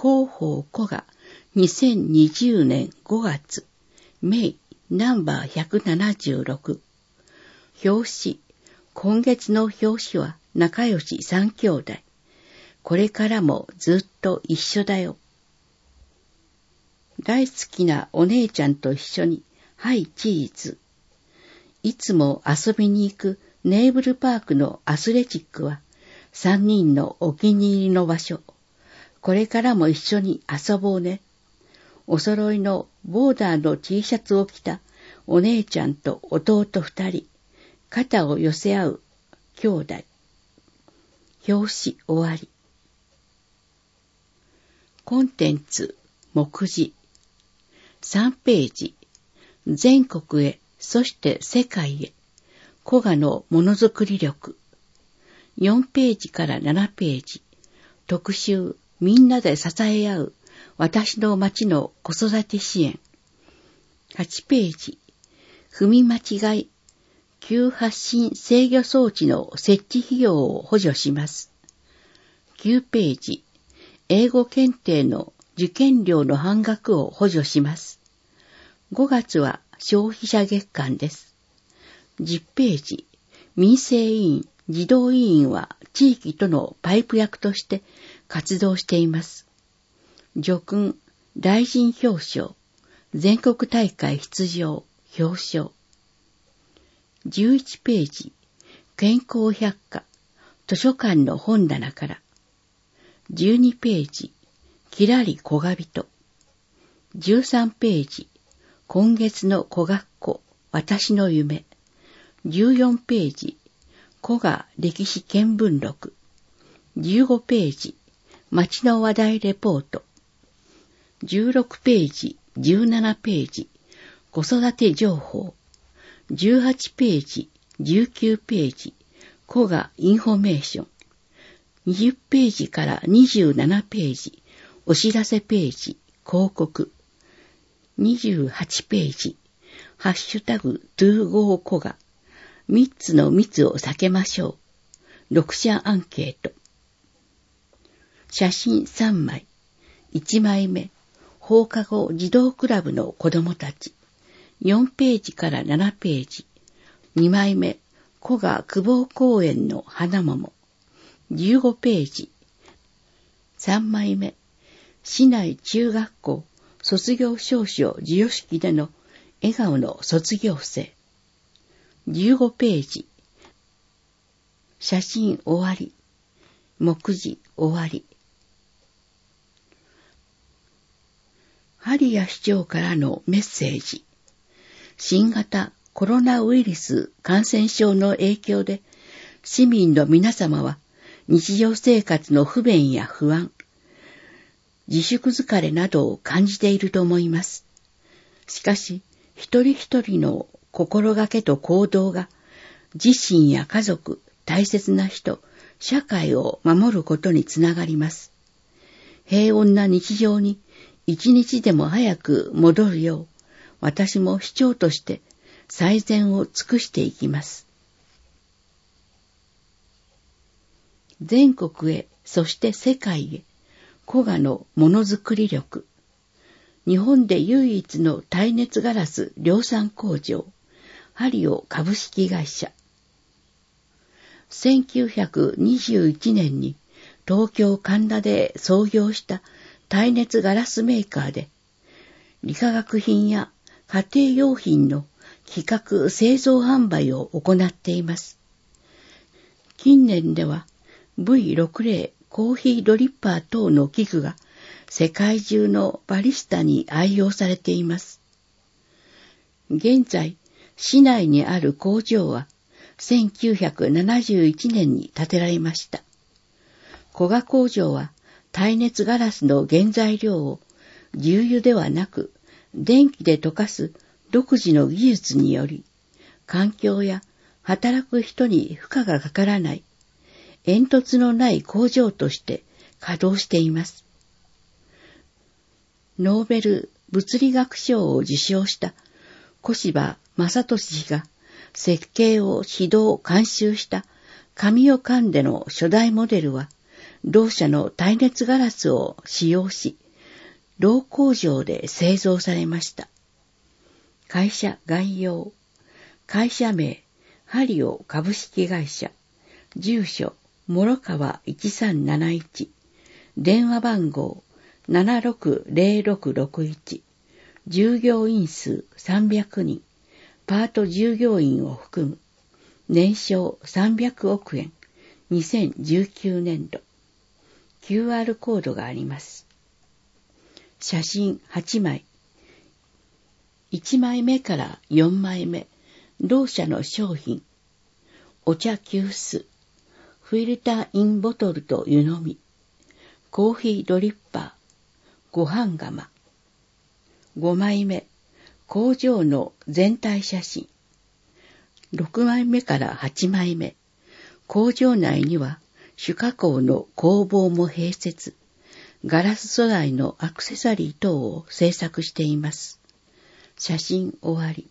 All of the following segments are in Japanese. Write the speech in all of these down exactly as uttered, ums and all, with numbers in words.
広報古賀にせんにじゅうねんごがつメイナンバーひゃくななじゅうろく。表紙。今月の表紙は仲良し三兄弟。これからもずっと一緒だよ。大好きなお姉ちゃんと一緒に、はいチーズ。いつも遊びに行くネーブルパークのアスレチックは三人のお気に入りの場所。これからも一緒に遊ぼうね。お揃いのボーダーの T シャツを着たお姉ちゃんと弟二人、肩を寄せ合う兄弟。表紙終わり。コンテンツ目次さんページ。全国へ、そして世界へ。古賀のものづくり力。よんページからななページ。特集、みんなで支え合う私の町の子育て支援。はちページ。踏み間違い、急発進制御装置の設置費用を補助します。きゅうページ。英語検定の受験料の半額を補助します。ごがつは消費者月間です。じゅっページ。民生委員、児童委員は地域とのパイプ役として活動しています。叙勲、大臣表彰、全国大会出場、表彰。じゅういちページ。健康百科、図書館の本棚から。じゅうにページ。きらり小が人。じゅうさんページ。今月の小学校、私の夢。じゅうよんページ。古賀歴史見聞録。じゅうごページ。町の話題レポート。じゅうろくページ、じゅうななページ。子育て情報。じゅうはちページ、じゅうきゅうページ。古賀インフォメーション。にじゅうページからにじゅうななページ。お知らせページ、広告。にじゅうはちページ。ハッシュタグ、トゥーゴー古賀。みっつの密を避けましょう。読者アンケート。写真さんまい。いちまいめ。放課後児童クラブの子供たち。よんページからななページ。にまいめ。古賀久保公園の花桃。じゅうごページ。さんまいめ。市内中学校卒業証書授与式での笑顔の卒業生。じゅうごページ。写真終わり。目次終わり。針谷市長からのメッセージ。新型コロナウイルス感染症の影響で市民の皆様は日常生活の不便や不安、自粛疲れなどを感じていると思います。しかし、一人一人の心がけと行動が自身や家族、大切な人、社会を守ることにつながります。平穏な日常に一日でも早く戻るよう、私も市長として最善を尽くしていきます。全国へ、そして世界へ、古賀のものづくり力。日本で唯一の耐熱ガラス量産工場、ハリオ株式会社。せんきゅうひゃくにじゅういちねんに東京神田で創業した耐熱ガラスメーカーで、理化学品や家庭用品の企画製造販売を行っています。近年では ブイろくじゅう コーヒードリッパー等の器具が世界中のバリスタに愛用されています。現在、市内にある工場はせんきゅうひゃくななじゅういちねんに建てられました。古賀工場は耐熱ガラスの原材料を重油ではなく電気で溶かす独自の技術により、環境や働く人に負荷がかからない煙突のない工場として稼働しています。ノーベル物理学賞を受賞した小柴正俊氏が設計を指導監修した神代カンデの初代モデルは同社の耐熱ガラスを使用し、同工場で製造されました。会社概要、会社名、ハリオ株式会社、住所、諸川いちさんなないち、電話番号 ななろくぜろろくろくいち、従業員数さんびゃくにん、パート従業員を含む、年商さんびゃくおくえん、にせんじゅうきゅうねんど。キューアール コードがあります。写真はちまい。いちまいめからよんまいめ、同社の商品。お茶急須、フィルターインボトルと湯飲み、コーヒードリッパー、ご飯釜。ごまいめ、工場の全体写真。ろくまいめからはちまいめ、工場内には主加工の工房も併設、ガラス素材のアクセサリー等を製作しています。写真終わり。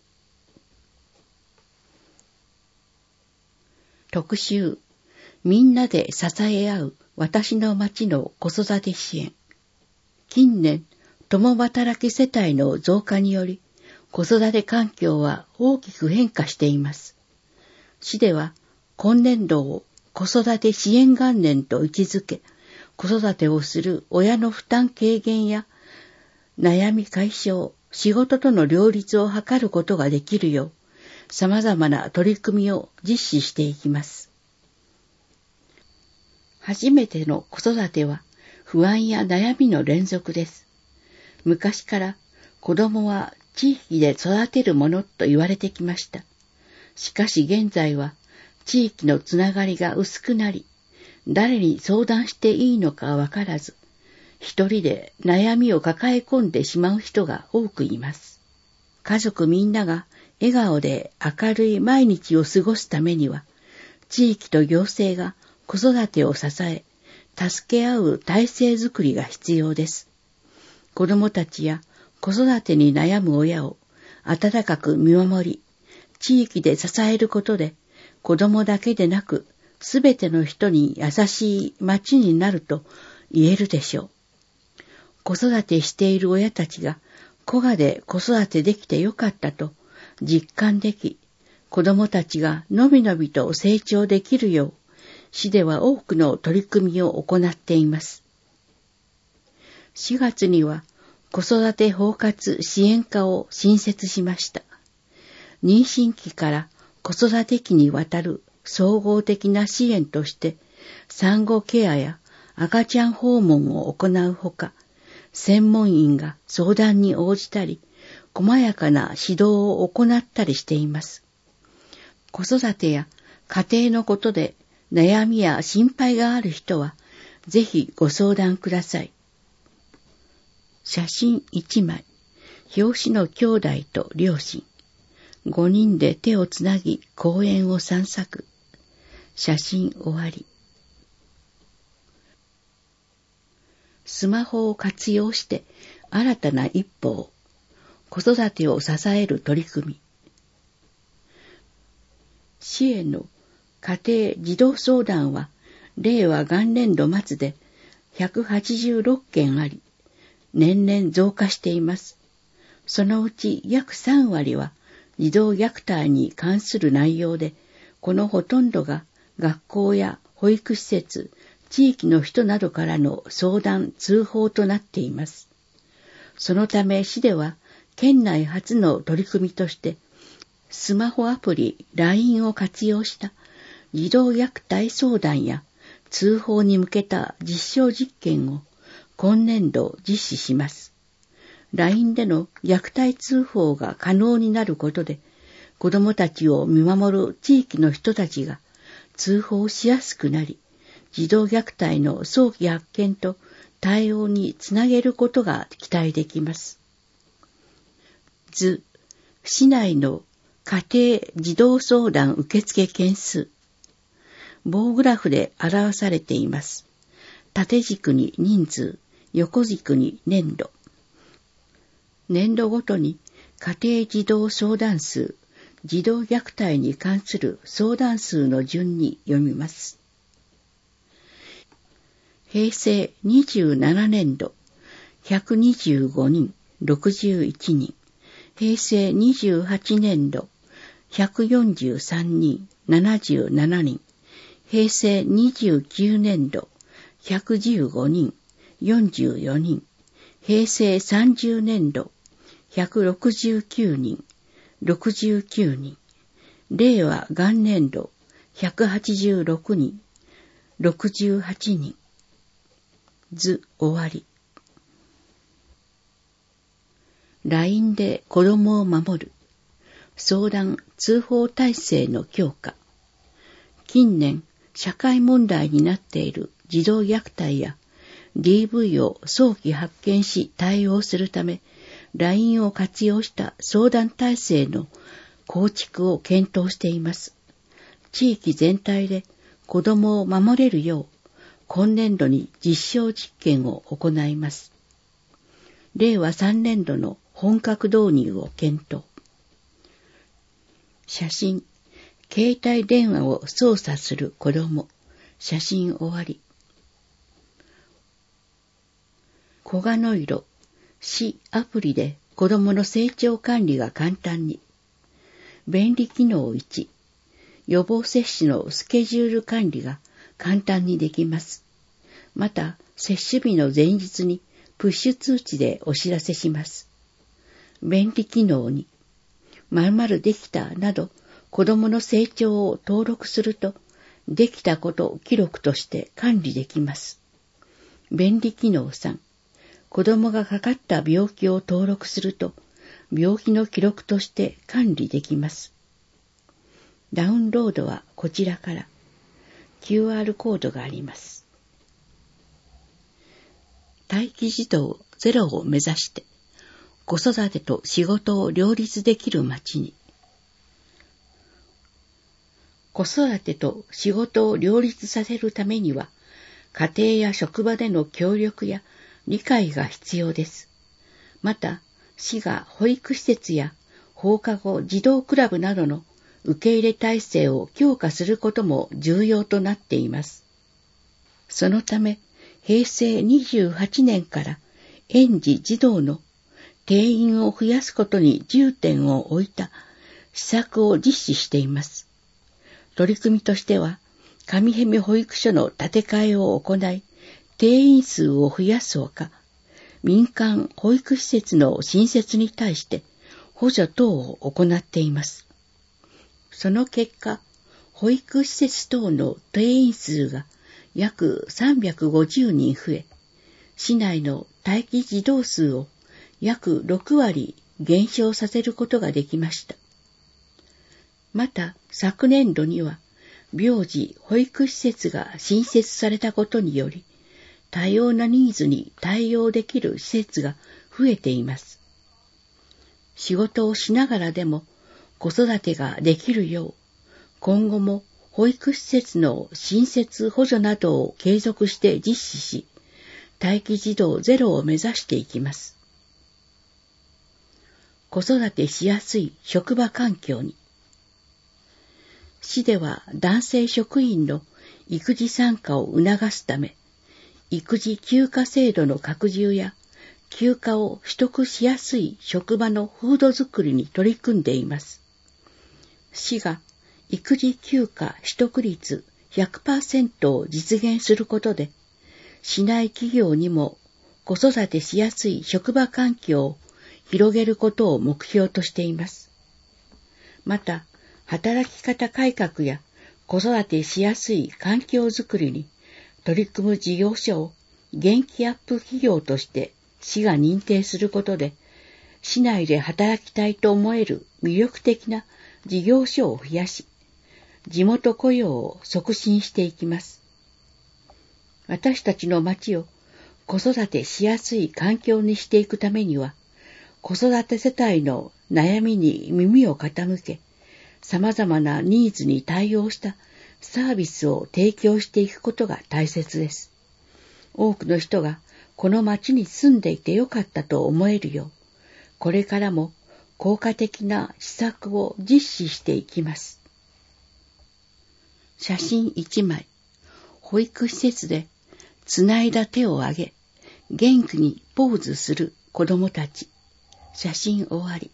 特集、みんなで支え合う私の町の子育て支援。近年、共働き世帯の増加により、子育て環境は大きく変化しています。市では、今年度を子育て支援元年と位置づけ、子育てをする親の負担軽減や、悩み解消、仕事との両立を図ることができるよう、様々な取り組みを実施していきます。初めての子育ては不安や悩みの連続です。昔から子供は地域で育てるものと言われてきました。しかし現在は地域のつながりが薄くなり、誰に相談していいのかわからず、一人で悩みを抱え込んでしまう人が多くいます。家族みんなが笑顔で明るい毎日を過ごすためには、地域と行政が子育てを支え、助け合う体制づくりが必要です。子どもたちや子育てに悩む親を温かく見守り、地域で支えることで、子どもだけでなく、すべての人に優しい町になると言えるでしょう。子育てしている親たちが、子がで子育てできてよかったと実感でき、子どもたちがのびのびと成長できるよう、市では多くの取り組みを行っています。しがつには子育て包括支援課を新設しました。妊娠期から子育て期にわたる総合的な支援として、産後ケアや赤ちゃん訪問を行うほか、専門員が相談に応じたり、細やかな指導を行ったりしています。子育てや家庭のことで悩みや心配がある人は、ぜひご相談ください。写真いちまい。表紙の兄弟と両親。ごにんで手をつなぎ公園を散策。写真終わり。スマホを活用して新たな一歩を、子育てを支える取り組み。市への家庭児童相談は、令和元年度末でひゃくはちじゅうろっけんあり、年々増加しています。そのうち約さんわりは児童虐待に関する内容で、このほとんどが学校や保育施設、地域の人などからの相談・通報となっています。そのため市では、県内初の取り組みとして、スマホアプリ ライン を活用した児童虐待相談や通報に向けた実証実験を今年度実施します。ライン での虐待通報が可能になることで、子どもたちを見守る地域の人たちが通報しやすくなり、児童虐待の早期発見と対応につなげることが期待できます。図、市内の家庭児童相談受付件数。棒グラフで表されています。縦軸に人数、横軸に年度。年度ごとに家庭児童相談数、児童虐待に関する相談数の順に読みます。 へいせいにじゅうななねんどひゃくにじゅうごにん、ろくじゅういちにん、へいせいにじゅうはちねんどひゃくよんじゅうさんにん、ななじゅうななにん、へいせいにじゅうきゅうねんどひゃくじゅうごにん、よんじゅうよにん、へいせいさんじゅうねんどひゃくろくじゅうきゅうにん、ろくじゅうきゅうにん、れいわ元年度ひゃくはちじゅうろくにん、ろくじゅうはちにん。図終わり。ライン で子供を守る。相談通報体制の強化。近年、社会問題になっている児童虐待や ディーブイ を早期発見し対応するため、ライン を活用した相談体制の構築を検討しています。地域全体で子どもを守れるよう、今年度に実証実験を行います。れいわさんねんどの本格導入を検討。写真、携帯電話を操作する子ども。写真終わり。小賀の色、市アプリで子どもの成長管理が簡単に。便利機能いち、予防接種のスケジュール管理が簡単にできます。また、接種日の前日にプッシュ通知でお知らせします。便利機能に、〇〇できたなど子どもの成長を登録すると、できたこと記録として管理できます。便利機能さん、子どもがかかった病気を登録すると、病気の記録として管理できます。ダウンロードはこちらから。キューアール コードがあります。待機児童ゼロを目指して、子育てと仕事を両立できる町に。子育てと仕事を両立させるためには、家庭や職場での協力や理解が必要です。また、市が保育施設や放課後児童クラブなどの受け入れ体制を強化することも重要となっています。そのため、へいせいにじゅうはちねんから園児児童の定員を増やすことに重点を置いた施策を実施しています。取り組みとしては、上辺見保育所の建て替えを行い、定員数を増やすほか、民間保育施設の新設に対して補助等を行っています。その結果、保育施設等の定員数が約さんびゃくごじゅうにん増え、市内の待機児童数を約ろくわり減少させることができました。また、昨年度には、病児保育施設が新設されたことにより、多様なニーズに対応できる施設が増えています。仕事をしながらでも子育てができるよう、今後も保育施設の新設補助などを継続して実施し、待機児童ゼロを目指していきます。子育てしやすい職場環境に。市では男性職員の育児参加を促すため、育児休暇制度の拡充や休暇を取得しやすい職場の風土づくりに取り組んでいます。市が育児休暇取得率 ひゃくパーセント を実現することで、市内企業にも子育てしやすい職場環境を広げることを目標としています。また、働き方改革や子育てしやすい環境づくりに取り組む事業所を元気アップ企業として市が認定することで、市内で働きたいと思える魅力的な事業所を増やし、地元雇用を促進していきます。私たちの町を子育てしやすい環境にしていくためには、子育て世帯の悩みに耳を傾け、様々なニーズに対応したサービスを提供していくことが大切です。多くの人がこの町に住んでいてよかったと思えるよう、これからも効果的な施策を実施していきます。写真いちまい。保育施設でつないだ手を上げ、元気にポーズする子供たち。写真終わり。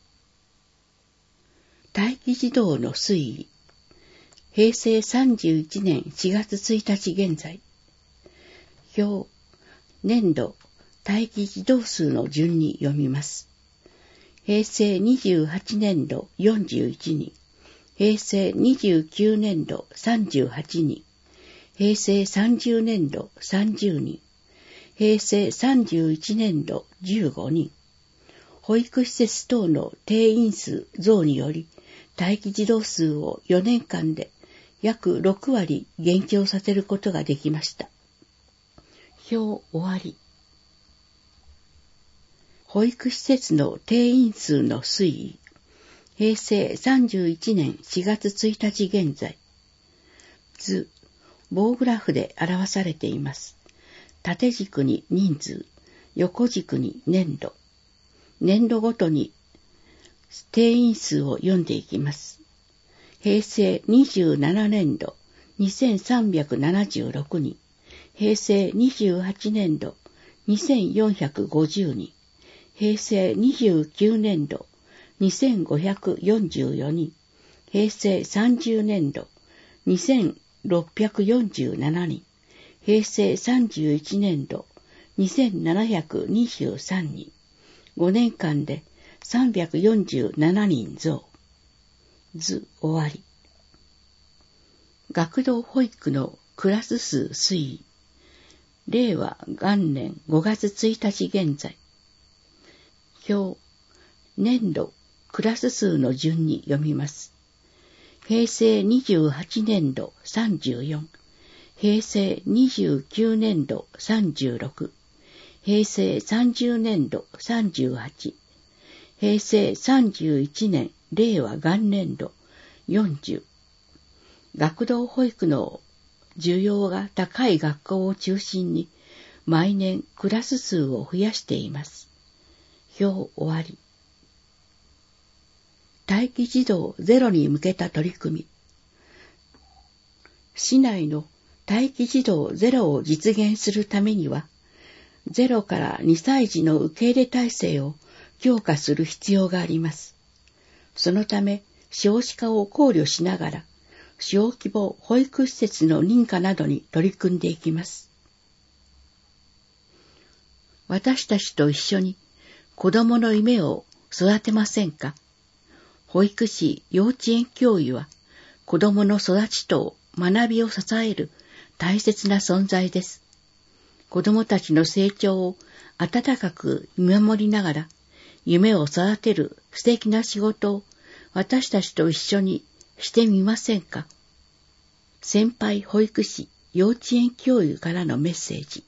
待機児童の推移。へいせいさんじゅういちねんしがつついたち現在。表、年度、待機児童数の順に読みます。へいせいにじゅうはちねんどよんじゅういちにん、へいせいにじゅうきゅうねんどさんじゅうはちにん、へいせいさんじゅうねんどさんじゅうにん、へいせいさんじゅういちねんどじゅうごにん。保育施設等の定員数増により、待機児童数をよねんかんで約ろくわり減少させることができました。表終わり。保育施設の定員数の推移。へいせいさんじゅういちねんしがつついたち現在。図、棒グラフで表されています。縦軸に人数、横軸に年度。年度ごとに定員数を読んでいきます。へいせいにじゅうななねんどにせんさんびゃくななじゅうろくにん、へいせいにじゅうはちねんどにせんよんひゃくごじゅうにん、へいせいにじゅうきゅうねんどにせんごひゃくよんじゅうよにん、へいせいさんじゅうねんどにせんろっぴゃくよんじゅうななにん、へいせいさんじゅういちねんどにせんななひゃくにじゅうさんにん、ごねんかんでさんびゃくよんじゅうななにん増。図終わり。学童保育のクラス数推移。れいわ元年ごがつついたち現在。表、年度、クラス数の順に読みます。へいせいにじゅうはちねんどさんじゅうよん、へいせいにじゅうきゅうねんどさんじゅうろく、へいせいさんじゅうねんどさんじゅうはち、へいせいさんじゅういちねんれいわ元年度よんじゅう。学童保育の需要が高い学校を中心に毎年クラス数を増やしています。表終わり。待機児童ゼロに向けた取り組み。市内の待機児童ゼロを実現するためには、ゼロからにさい児の受け入れ体制を強化する必要があります。そのため、少子化を考慮しながら、小規模保育施設の認可などに取り組んでいきます。私たちと一緒に子供の夢を育てませんか？保育士、幼稚園教諭は子供の育ちと学びを支える大切な存在です。子供たちの成長を温かく見守りながら、夢を育てる素敵な仕事を私たちと一緒にしてみませんか？先輩保育士、幼稚園教諭からのメッセージ。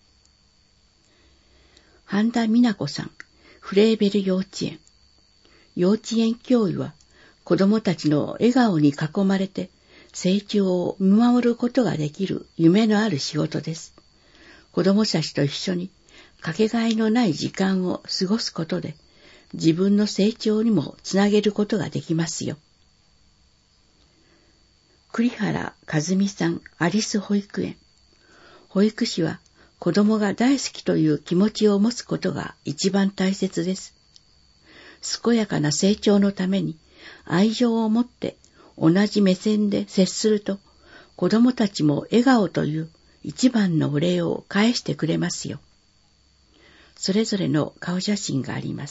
半田美奈子さん、フレーベル幼稚園。幼稚園教諭は子供たちの笑顔に囲まれて成長を見守ることができる夢のある仕事です。子供たちと一緒にかけがえのない時間を過ごすことで自分の成長にもつなげることができますよ。栗原和美さん、アリス保育園。保育士は子供が大好きという気持ちを持つことが一番大切です。健やかな成長のために愛情を持って同じ目線で接すると、子供たちも笑顔という一番のお礼を返してくれますよ。それぞれの顔写真があります。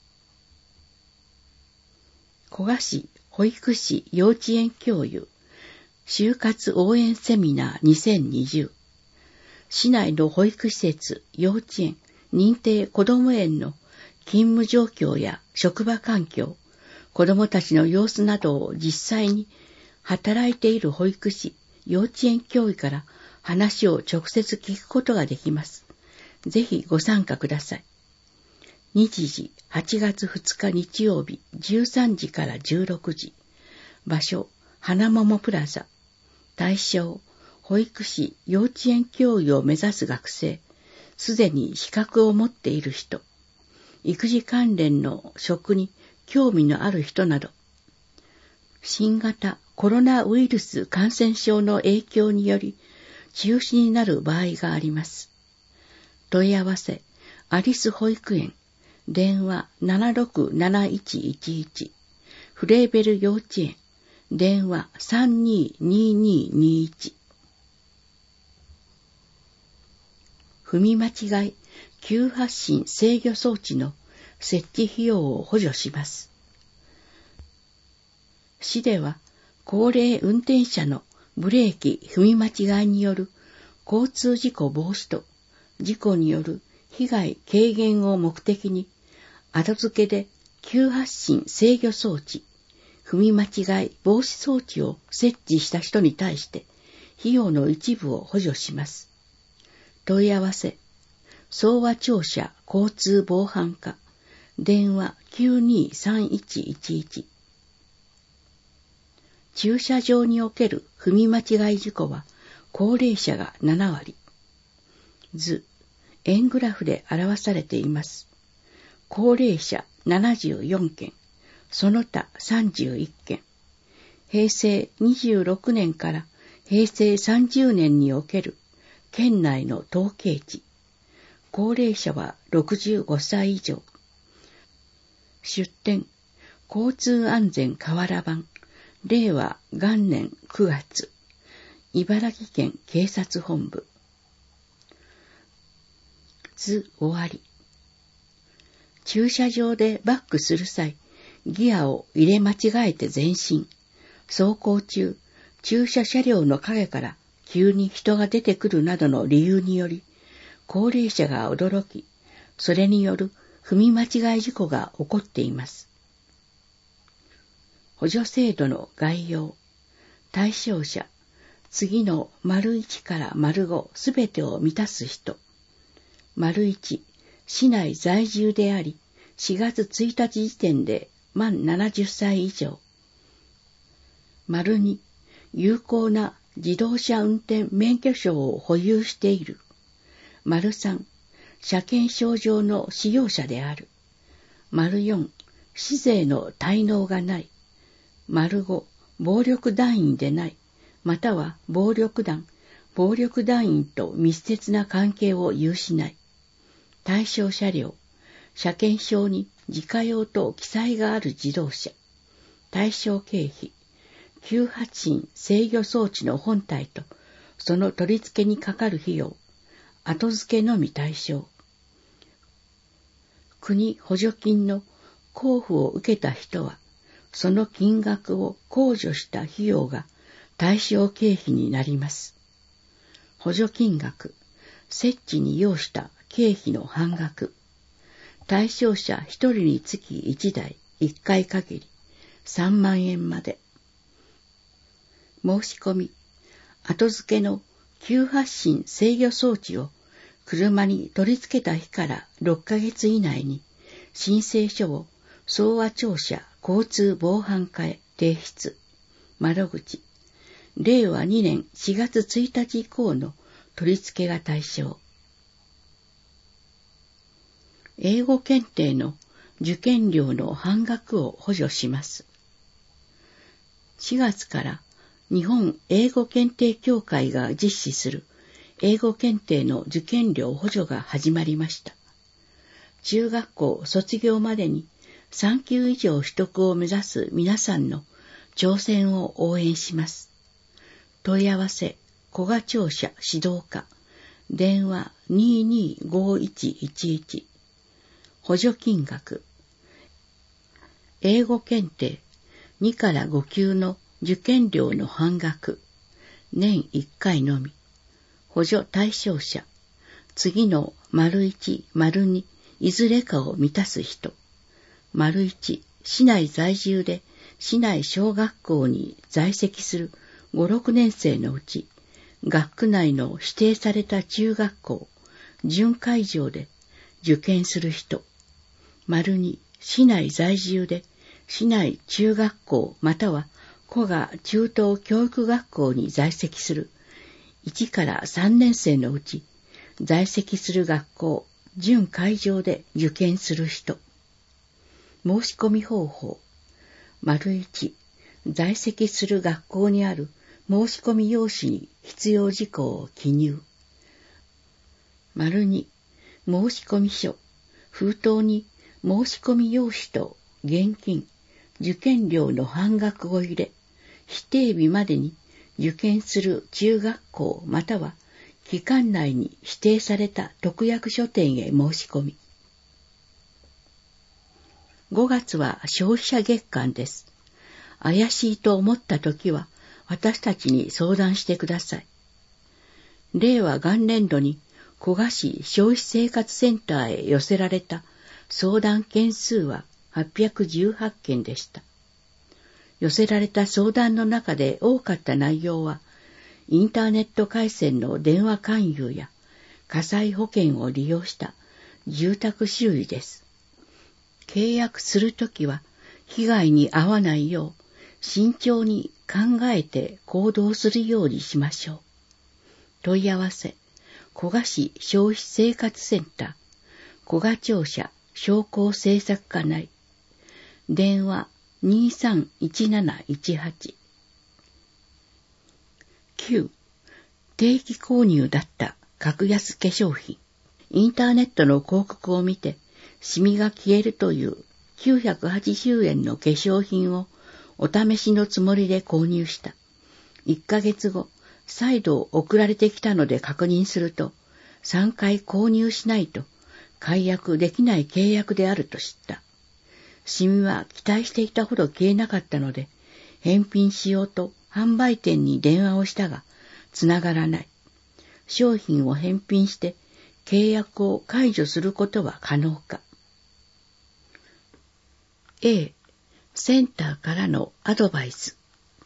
古賀市保育士幼稚園教諭就活応援セミナーにせんにじゅう。市内の保育施設、幼稚園、認定こども園の勤務状況や職場環境、子どもたちの様子などを実際に働いている保育士、幼稚園教諭から話を直接聞くことができます。ぜひご参加ください。日時はちがつふつか日曜日じゅうさんじからじゅうろくじ。場所、花桃プラザ。対象、保育士、幼稚園教諭を目指す学生、すでに資格を持っている人、育児関連の職に興味のある人など、新型コロナウイルス感染症の影響により、 中止になる場合があります。問い合わせ、アリス保育園、電話 ななろくなないちいちいち、フレーベル幼稚園、電話 さんにーにーにーにーいち。踏み間違い急発進制御装置の設置費用を補助します。市では、高齢運転者のブレーキ踏み間違いによる交通事故防止と事故による被害軽減を目的に、後付けで急発進制御装置、踏み間違い防止装置を設置した人に対して費用の一部を補助します。問い合わせ、総和庁舎交通防犯課、電話 きゅうにーさんいちいちいち。駐車場における踏み間違い事故は高齢者がななわり。図、円グラフで表されています。高齢者ななじゅうよんけん、その他さんじゅういっけん。平成にじゅうろくねんから平成さんじゅうねんにおける県内の統計値。高齢者はろくじゅうごさい以上。出典、交通安全瓦版、令和元年くがつ、茨城県警察本部。図終わり。駐車場でバックする際、ギアを入れ間違えて前進。走行中、駐車車両の陰から急に人が出てくるなどの理由により、高齢者が驚き、それによる踏み間違い事故が起こっています。補助制度の概要。対象者、次の丸いちから丸ごすべてを満たす人。丸いち、市内在住であり、しがつついたち時点で満ななじゅっさい以上。丸に、有効な自動車運転免許証を保有している。丸さん、車検証上の使用者である。丸よん、市税の滞納がない。丸ご、暴力団員でない、または暴力団、暴力団員と密接な関係を有しない。対象車両、車検証に自家用と記載がある自動車。対象経費、急発進制御装置の本体とその取り付けにかかる費用、後付けのみ対象。国補助金の交付を受けた人は、その金額を控除した費用が対象経費になります。補助金額、設置に要した経費の半額。対象者ひとりにつきいちだいいっかい限りさんまんえんまで。申し込み、後付けの急発進制御装置を車に取り付けた日からろっかげつ以内に申請書を総和庁舎交通防犯課へ提出。窓口、れいわにねんしがつついたち以降の取り付けが対象。英語検定の受験料の半額を補助します。しがつから日本英語検定協会が実施する英語検定の受験料補助が始まりました。中学校卒業までにさんきゅう以上取得を目指す皆さんの挑戦を応援します。問い合わせ、古賀庁舎指導課、電話 にーにーごいちいちいち。補助金額、英語検定にからご級の受験料の半額、年いっかいのみ。補助対象者、次の丸いち、丸に、いずれかを満たす人。丸いち、市内在住で市内小学校に在籍するご、ろくねん生のうち、学区内の指定された中学校、準会場で受験する人。丸に、市内在住で市内中学校または古賀中等教育学校に在籍するいちからさんねん生のうち、在籍する学校、準会場で受験する人。申し込み方法。丸いち、在籍する学校にある申し込み用紙に必要事項を記入。丸に、申し込み書、封筒に申し込み用紙と現金、受験料の半額を入れ、指定日までに受験する中学校または期間内に指定された特約書店へ申し込み。ごがつは消費者月間です。怪しいと思ったときは私たちに相談してください。令和元年度に古賀市消費生活センターへ寄せられた相談件数ははっぴゃくじゅうはちけんでした。寄せられた相談の中で多かった内容は、インターネット回線の電話勧誘や火災保険を利用した住宅修理です。契約するときは被害に遭わないよう慎重に考えて行動するようにしましょう。問い合わせ、古賀市消費生活センター、古賀庁舎商工政策課内、電話にさんいちなないちはち。きゅう. 定期購入だった格安化粧品。インターネットの広告を見てシミが消えるというきゅうひゃくはちじゅうえんの化粧品をお試しのつもりで購入した。いっかげつご、再度送られてきたので確認すると、さんかい購入しないと解約できない契約であると知った。シミは期待していたほど消えなかったので、返品しようと販売店に電話をしたが、つながらない。商品を返品して契約を解除することは可能か。A、センターからのアドバイス。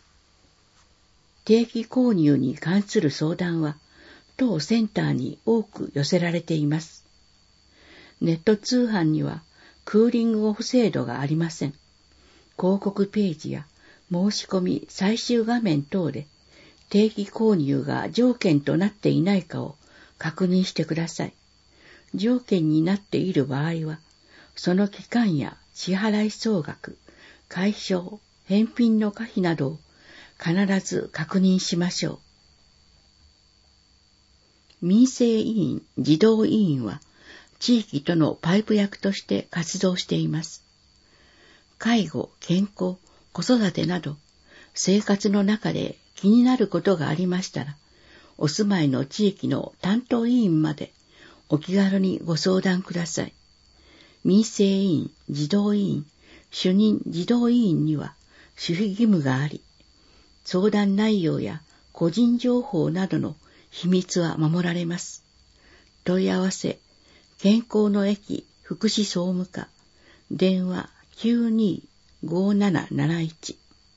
定期購入に関する相談は、当センターに多く寄せられています。ネット通販にはクーリングオフ制度がありません。広告ページや申し込み最終画面等で定期購入が条件となっていないかを確認してください。条件になっている場合は、その期間や支払い総額、解消、返品の可否などを必ず確認しましょう。民生委員、児童委員は、地域とのパイプ役として活動しています。介護、健康、子育てなど、生活の中で気になることがありましたら、お住まいの地域の担当委員までお気軽にご相談ください。民生委員、児童委員、主任児童委員には守秘義務があり、相談内容や個人情報などの秘密は守られます。問い合わせ、健康の駅福祉総務課、電話 きゅうにごなななないち。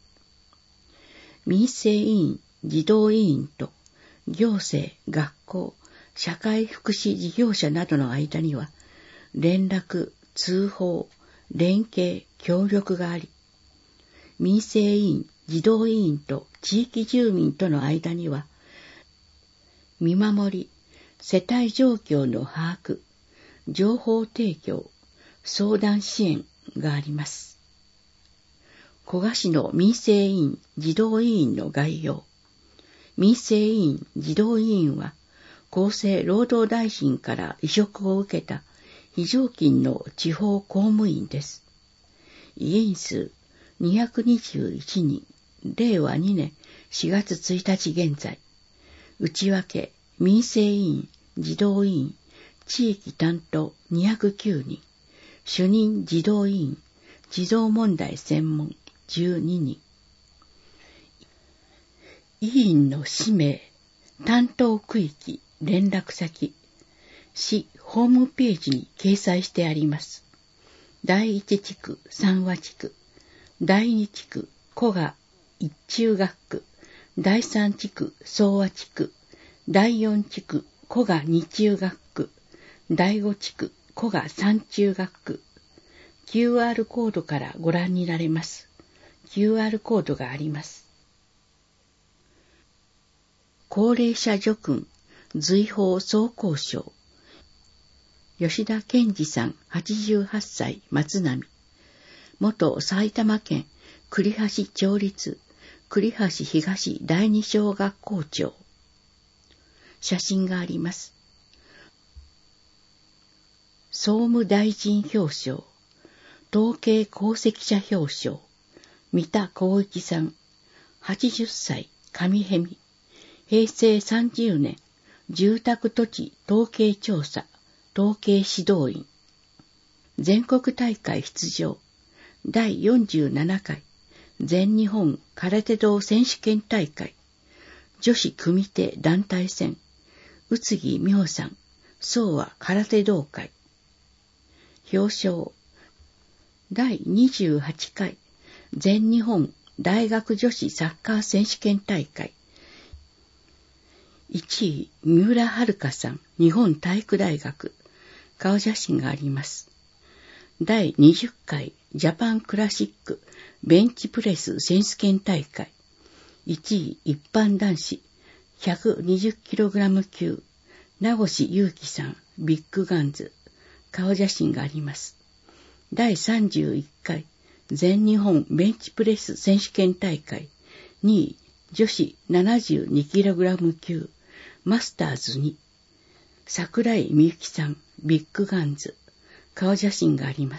民生委員、児童委員と行政、学校、社会福祉事業者などの間には連絡、通報、連携、協力があり、民生委員、児童委員と地域住民との間には見守り、世帯状況の把握、情報提供、相談支援があります。古賀市の民生委員、児童委員の概要。民生委員、児童委員は、厚生労働大臣から委嘱を受けた非常勤の地方公務員です。委員数にひゃくにじゅういちにん、れいわにねんしがつついたち現在。内訳、民生委員、児童委員、地域担当にひゃくきゅうにん、主任児童委員、児童問題専門じゅうににん。委員の氏名、担当区域、連絡先、市ホームページに掲載してあります。だいいち地区三和地区、だいに地区古賀一中学区、だいさん地区総和地区、だいよん地区古賀二中学区、だいご地区古賀三中学区。キューアール コードからご覧になれます。キューアール コードがあります。高齢者助訓随法総交渉。吉田健二さんはちじゅうはっさい松並。元埼玉県栗橋町立栗橋東第二小学校長。写真があります。総務大臣表彰、統計功績者表彰、三田光一さん、はちじゅっさい、上辺見、平成さんじゅうねん、住宅土地統計調査、統計指導員。全国大会出場、だいよんじゅうななかい、全日本空手道選手権大会、女子組手団体戦、宇津木美穂さん、総和空手道会。表彰、だいにじゅうはちかい、全日本大学女子サッカー選手権大会。いちい、三浦遥さん、日本体育大学。顔写真があります。だいにじゅっかい、ジャパンクラシックベンチプレス選手権大会。いちい、一般男子 ひゃくにじゅっキログラム 級、名越祐樹さん、ビッグガンズ。顔写真があります。だいさんじゅういっかい、全日本ベンチプレス選手権大会。にい、女子 ななじゅうにキログラム 級、マスターズに。桜井美幸さん、ビッグガンズ。顔写真があります。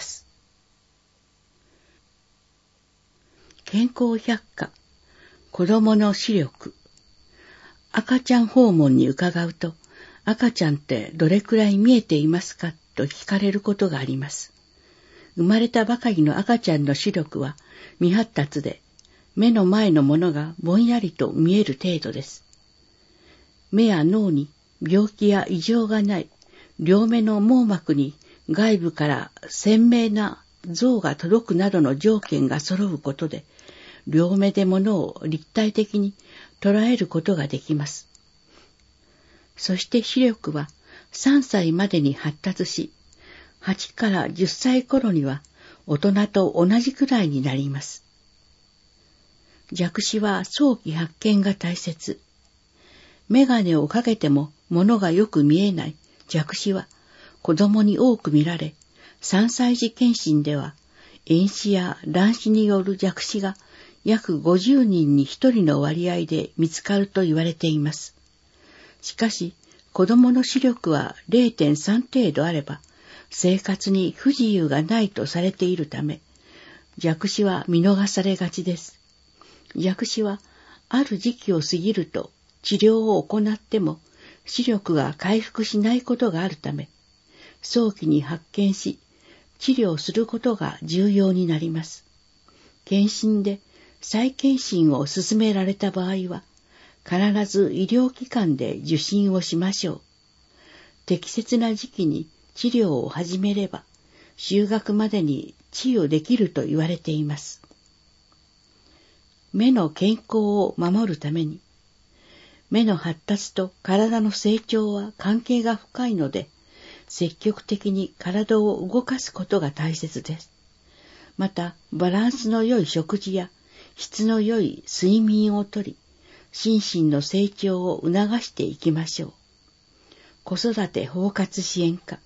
健康百科、子供の視力。赤ちゃん訪問に伺うと、赤ちゃんってどれくらい見えていますかと聞かれることがあります。生まれたばかりの赤ちゃんの視力は未発達で、目の前のものがぼんやりと見える程度です。目や脳に病気や異常がない、両目の網膜に外部から鮮明な像が届くなどの条件が揃うことで、両目で物を立体的に捉えることができます。そして視力はさんさいまでに発達し、はちからじゅっさい頃には大人と同じくらいになります。弱視は早期発見が大切。メガネをかけても物がよく見えない弱視は子供に多く見られ、さんさい児検診では遠視や乱視による弱視が約ごじゅうにんにひとりの割合で見つかると言われています。しかし、子供の視力は れいてんさん 程度あれば、生活に不自由がないとされているため、弱視は見逃されがちです。弱視は、ある時期を過ぎると治療を行っても視力が回復しないことがあるため、早期に発見し、治療することが重要になります。検診で再検診を勧められた場合は、必ず医療機関で受診をしましょう。適切な時期に治療を始めれば、就学までに治癒できると言われています。目の健康を守るために、目の発達と体の成長は関係が深いので、積極的に体を動かすことが大切です。また、バランスの良い食事や質の良い睡眠をとり、心身の成長を促していきましょう。子育て包括支援課。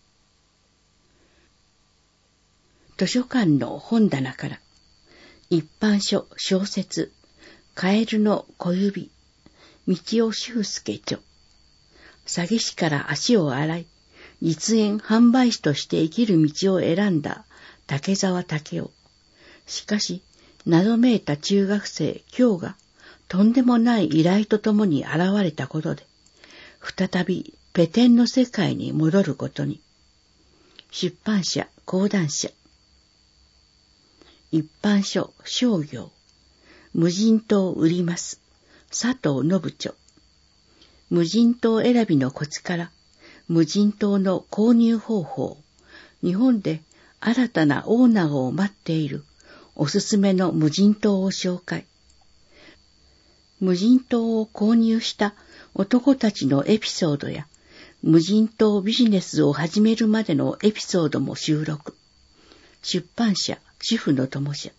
図書館の本棚から、一般書小説、カエルの小指、道尾修介著。詐欺師から足を洗い、実演販売士として生きる道を選んだ竹澤武雄。しかし、謎めいた中学生京がとんでもない依頼とともに現れたことで、再びペテンの世界に戻ることに。出版社講談社。一般書商業。無人島売ります。佐藤信著。無人島選びのコツから、無人島の購入方法、日本で新たなオーナーを待っているおすすめの無人島を紹介。無人島を購入した男たちのエピソードや、無人島ビジネスを始めるまでのエピソードも収録。出版社主婦の友社。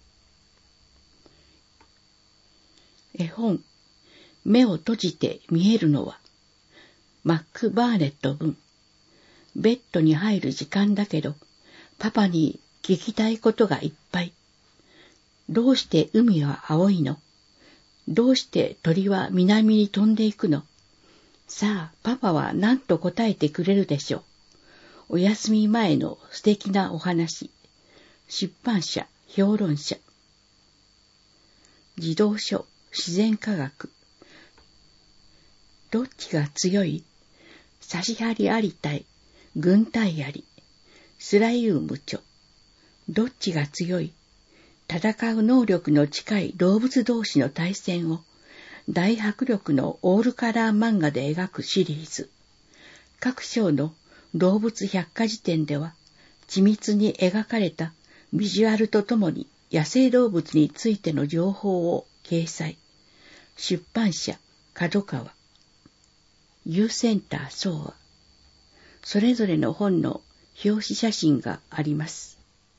絵本、目を閉じて見えるのは、マック・バーネット文。ベッドに入る時間だけど、パパに聞きたいことがいっぱい。どうして海は青いの？ どうして鳥は南に飛んでいくの？さあ、パパは何と答えてくれるでしょう。お休み前の素敵なお話。出版社、評論者。児童書、自然科学。どっちが強い？差し張りあり対、軍隊あり。スライウム著。どっちが強い？戦う能力の近い動物同士の対戦を大迫力のオールカラー漫画で描くシリーズ。各章の動物百科事典では緻密に描かれたビジュアルとともに野生動物についての情報を掲載。出版社、角川。Uセンター総和。それぞれの本の表紙写真があります。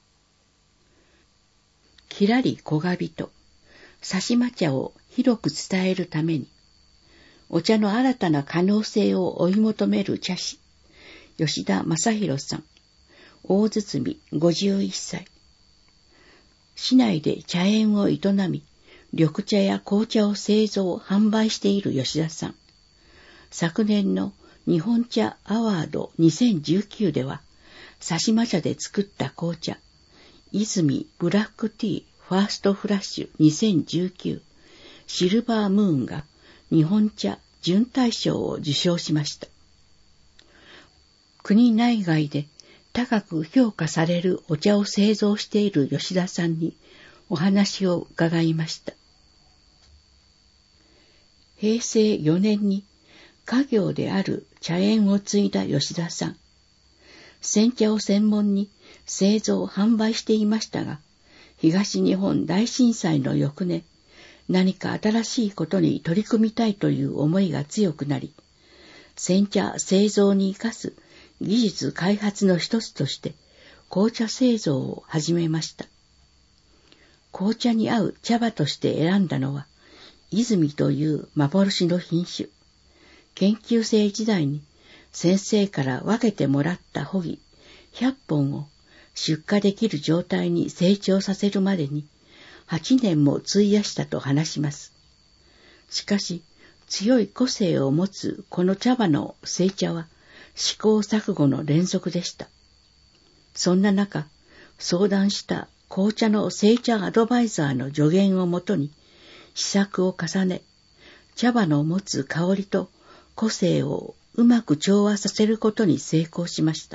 きらりこがびと、さしま茶を広く伝えるために、お茶の新たな可能性を追い求める茶師、吉田正弘さん、大堤ごじゅういっさい。市内で茶園を営み、緑茶や紅茶を製造・販売している吉田さん。昨年の日本茶アワードにせんじゅうきゅうでは、さしま茶で作った紅茶、泉ブラックティーファーストフラッシュにせんじゅうきゅうシルバームーンが日本茶準大賞を受賞しました。国内外で高く評価されるお茶を製造している吉田さんにお話を伺いました。へいせいよねんに家業である茶園を継いだ吉田さん。煎茶を専門に製造・販売していましたが、東日本大震災の翌年、何か新しいことに取り組みたいという思いが強くなり、煎茶製造に生かす技術開発の一つとして紅茶製造を始めました。紅茶に合う茶葉として選んだのは、泉という幻の品種。研究生時代に先生から分けてもらった穂木ひゃっぽんを出荷できる状態に成長させるまでにはちねんも費やしたと話します。しかし、強い個性を持つこの茶葉の製茶は試行錯誤の連続でした。そんな中、相談した紅茶の製茶アドバイザーの助言をもとに試作を重ね、茶葉の持つ香りと個性をうまく調和させることに成功しました。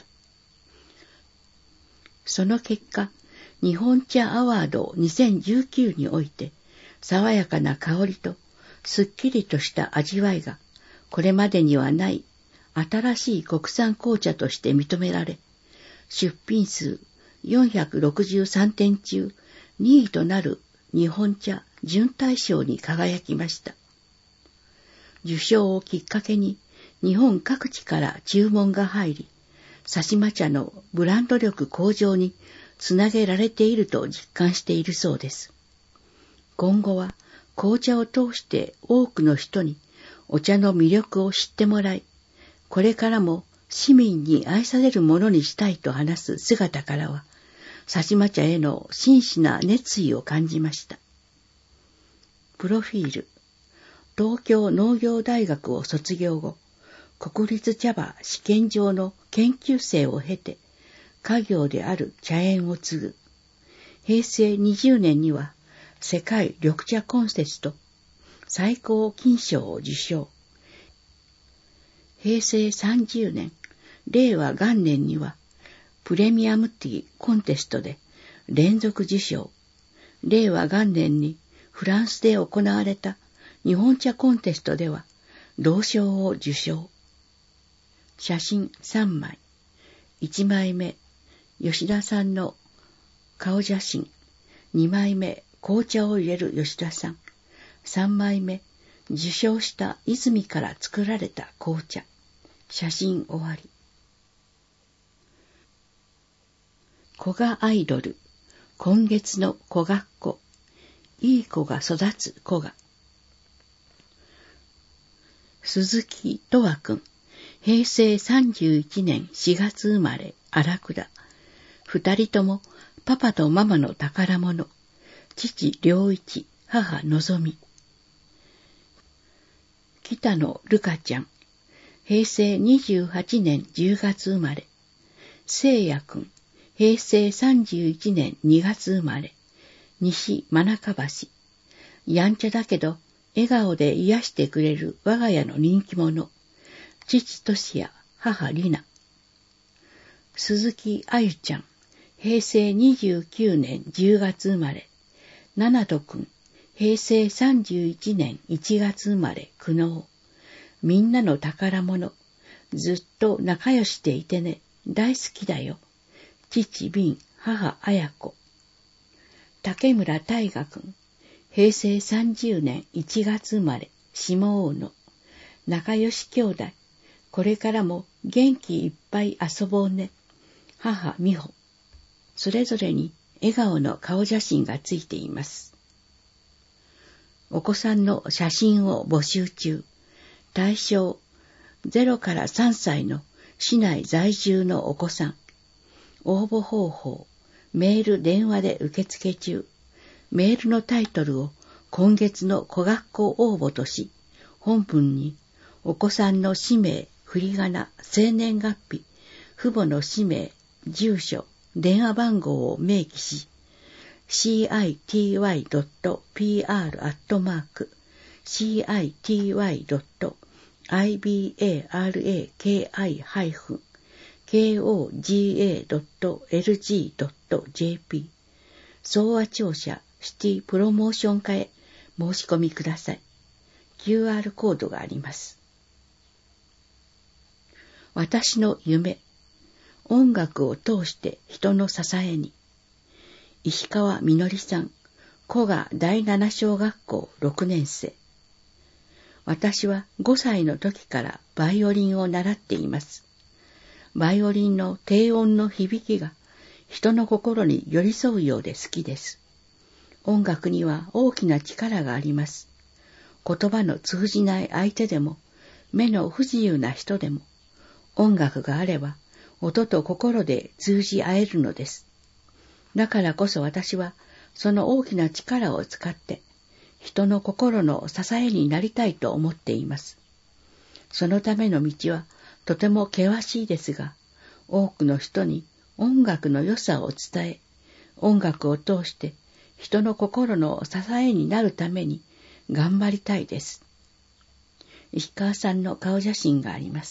その結果、日本茶アワードにせんじゅうきゅうにおいて、爽やかな香りとすっきりとした味わいが、これまでにはない新しい国産紅茶として認められ、出品数よんひゃくろくじゅうさんてん中にいとなる日本茶準大賞に輝きました。受賞をきっかけに日本各地から注文が入り、さしま茶のブランド力向上につなげられていると実感しているそうです。今後は紅茶を通して多くの人にお茶の魅力を知ってもらい、これからも市民に愛されるものにしたいと話す姿からは、さしま茶への真摯な熱意を感じました。プロフィール。東京農業大学を卒業後、国立茶葉試験場の研究生を経て、家業である茶園を継ぐ。へいせいにじゅうねんには世界緑茶コンテスト最高金賞を受賞。へいせいさんじゅうねん、れいわ元年にはプレミアムティーコンテストで連続受賞。れいわ元年にフランスで行われた日本茶コンテストでは銅賞を受賞。写真さんまい。いちまいめ、吉田さんの顔写真。にまいめ、紅茶を入れる吉田さん。さんまいめ、受賞した泉から作られた紅茶。写真終わり。古賀アイドル。今月の古賀っ子。いい子が育つ古賀。鈴木とわくん。へいせいさんじゅういちねんしがつ生まれ、荒倉。二人ともパパとママの宝物。父良一、母のぞみ。 北野るかちゃん、へいせいにじゅうはちねんじゅうがつ生まれ。聖也くん、へいせいさんじゅういちねんにがつ生まれ。西真中橋。やんちゃだけど、笑顔で癒してくれる我が家の人気者。父としや、母里奈。鈴木あゆちゃん、へいせいにじゅうきゅうねんじゅうがつ生まれ。ななとくん、へいせいさんじゅういちねんいちがつ生まれ。苦悩。みんなの宝物。ずっと仲良しでいてね。大好きだよ。父敏、母綾子。竹村大河くん、へいせいさんじゅうねんいちがつ生まれ。下大野。仲良し兄弟。これからも元気いっぱい遊ぼうね。母美穂。それぞれに笑顔の顔写真がついています。お子さんの写真を募集中。対象ゼロからさんさいの市内在住のお子さん。応募方法、メール、電話で受付中。メールのタイトルを今月の小学校応募とし、本文にお子さんの氏名、振り仮名、生年月日、父母の氏名、住所、電話番号を明記し、シーアイティーワイドットピーアール アットマーク シーアイティーワイドットアイビーエーアールエーケーアイ ハイフン ケーオージーエードットエルジードットジェーピー 総和庁舎シティプロモーション課へ申し込みください。キューアール コードがあります。私の夢。音楽を通して人の支えに。石川みのりさん、古賀だいなな小学校ろくねん生。私はごさいの時からバイオリンを習っています。バイオリンの低音の響きが人の心に寄り添うようで好きです。音楽には大きな力があります。言葉の通じない相手でも、目の不自由な人でも、音楽があれば音と心で通じ合えるのです。だからこそ私はその大きな力を使って人の心の支えになりたいと思っています。そのための道はとても険しいですが、多くの人に音楽の良さを伝え、音楽を通して人の心の支えになるために頑張りたいです。石川さんの顔写真があります。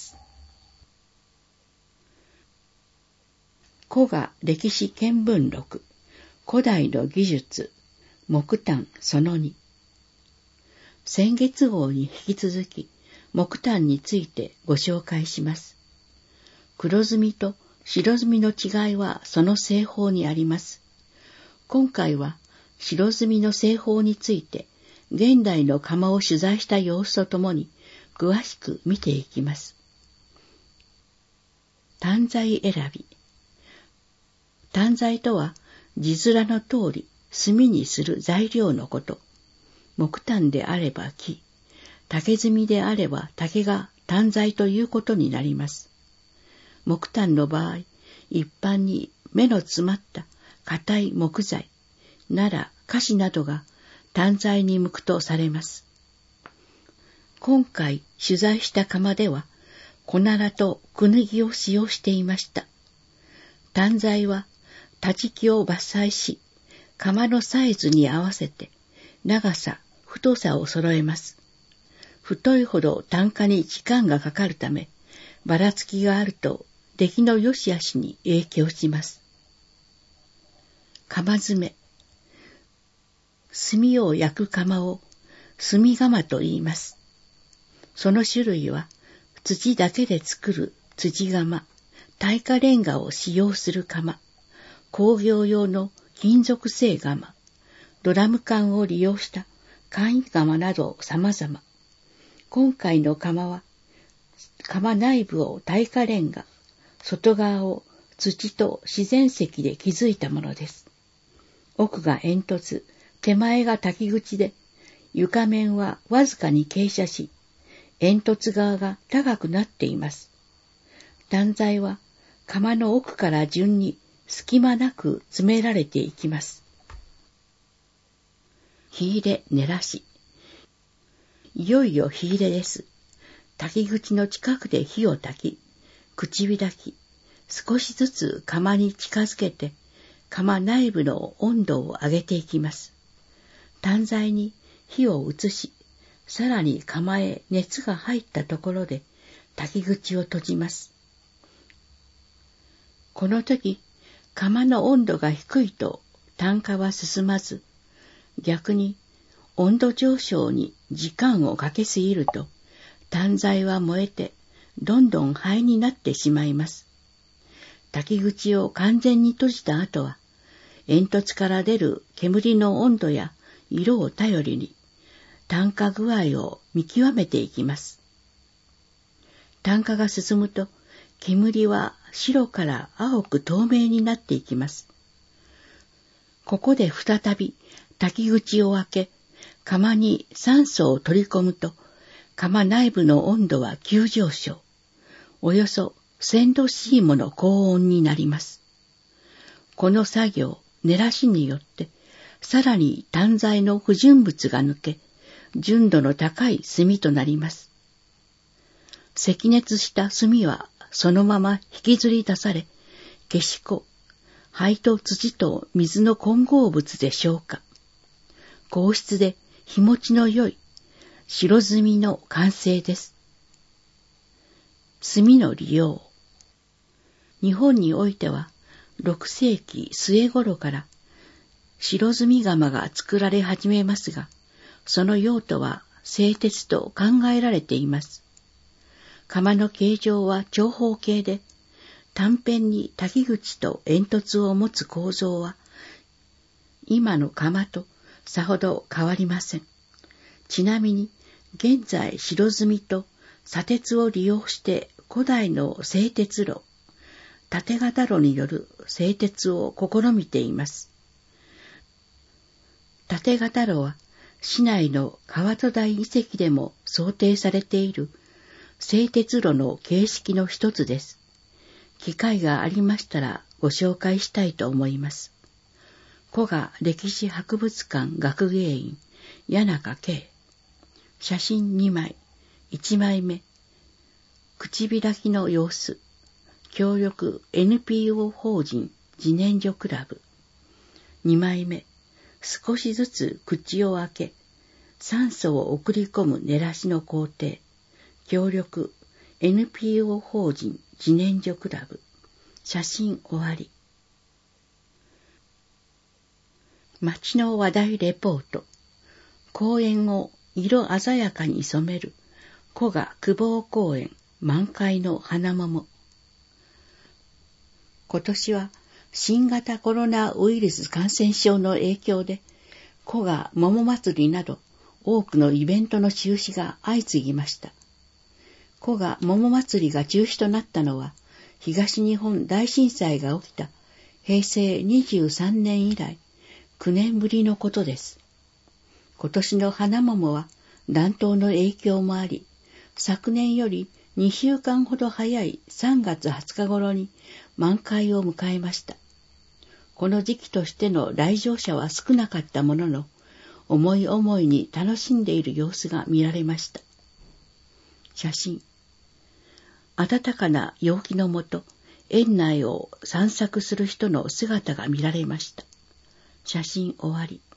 古賀歴史見聞録、古代の技術、木炭そのに。先月号に引き続き、木炭についてご紹介します。黒炭と白炭の違いはその製法にあります。今回は白炭の製法について、現代の窯を取材した様子とともに、詳しく見ていきます。炭材選び。炭材とは字面の通り炭にする材料のこと。木炭であれば木、竹炭であれば竹が炭材ということになります。木炭の場合、一般に目の詰まった硬い木材、奈良、樫などが炭材に向くとされます。今回取材した窯では、小奈良とクヌギを使用していました。炭材は立ち木を伐採し、窯のサイズに合わせて長さ、太さを揃えます。太いほど炭化に時間がかかるため、ばらつきがあると出来の良し悪しに影響します。窯詰め。炭を焼く窯を炭窯と言います。その種類は土だけで作る土窯、耐火レンガを使用する窯、工業用の金属製窯、ドラム缶を利用した簡易窯など様々。今回の窯は、窯内部を耐火レンガ、外側を土と自然石で築いたものです。奥が煙突、手前が焚き口で、床面はわずかに傾斜し、煙突側が高くなっています。炭材は窯の奥から順に隙間なく詰められていきます。火入れ練らし。 いよいよ火入れです。炊き口の近くで火を焚き、口開き、少しずつ釜に近づけて、釜内部の温度を上げていきます。炭材に火を移し、さらに釜へ熱が入ったところで炊き口を閉じます。この時、釜の温度が低いと炭化は進まず、逆に温度上昇に時間をかけすぎると、炭材は燃えてどんどん灰になってしまいます。炊き口を完全に閉じた後は、煙突から出る煙の温度や色を頼りに、炭化具合を見極めていきます。炭化が進むと、煙は白から青く透明になっていきます。ここで再び炊き口を開け、釜に酸素を取り込むと、釜内部の温度は急上昇。およそせんど C もの高温になります。この作業、練らしによって、さらに炭材の不純物が抜け、純度の高い炭となります。赤熱した炭はそのまま引きずり出され、消し粉、灰と土と水の混合物で消化。硬質で日持ちの良い白炭の完成です。炭の利用。日本においては、ろくせいき末頃から白炭窯が作られ始めますが、その用途は製鉄と考えられています。窯の形状は長方形で、単辺に炊き口と煙突を持つ構造は、今の窯とさほど変わりません。ちなみに、現在白炭と砂鉄を利用して古代の製鉄炉、縦型炉による製鉄を試みています。縦型炉は市内の川戸台遺跡でも想定されている製鉄炉の形式の一つです。機会がありましたらご紹介したいと思います。古賀歴史博物館学芸員谷中圭。写真にまい。いちまいめ。口開きの様子。協力 エヌピーオー 法人自然薯クラブ。にまいめ。少しずつ口を開け、酸素を送り込む練らしの工程。協力 エヌピーオー 法人自然薯クラブ。写真終わり。街の話題レポート。公園を色鮮やかに染める古賀久保公園満開の花桃。今年は新型コロナウイルス感染症の影響で古賀桃祭りなど多くのイベントの中止が相次ぎました。古賀桃祭りが中止となったのは東日本大震災が起きたへいせいにじゅうさんねん以来きゅうねんぶりのことです。今年の花桃は暖冬の影響もあり、昨年よりにしゅうかんほど早いさんがつはつか頃に満開を迎えました。この時期としての来場者は少なかったものの、思い思いに楽しんでいる様子が見られました。写真。暖かな陽気のもと、園内を散策する人の姿が見られました。写真終わり。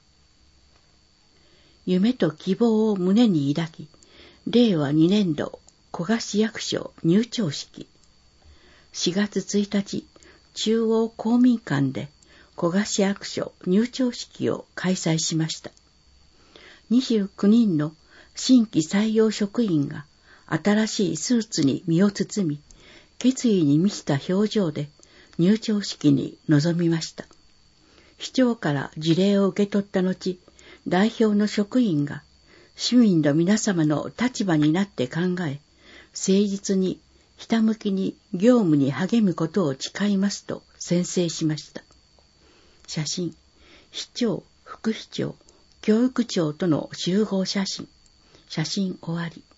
夢と希望を胸に抱き、れいわにねんど古賀市役所入庁式。しがつついたち、中央公民館で古賀市役所入庁式を開催しました。にじゅうきゅうにんの新規採用職員が新しいスーツに身を包み、決意に満ちた表情で入庁式に臨みました。市長から辞令を受け取った後、代表の職員が市民の皆様の立場になって考え、誠実にひたむきに業務に励むことを誓いますと宣誓しました。写真、市長、副市長、教育長との集合写真。写真終わり。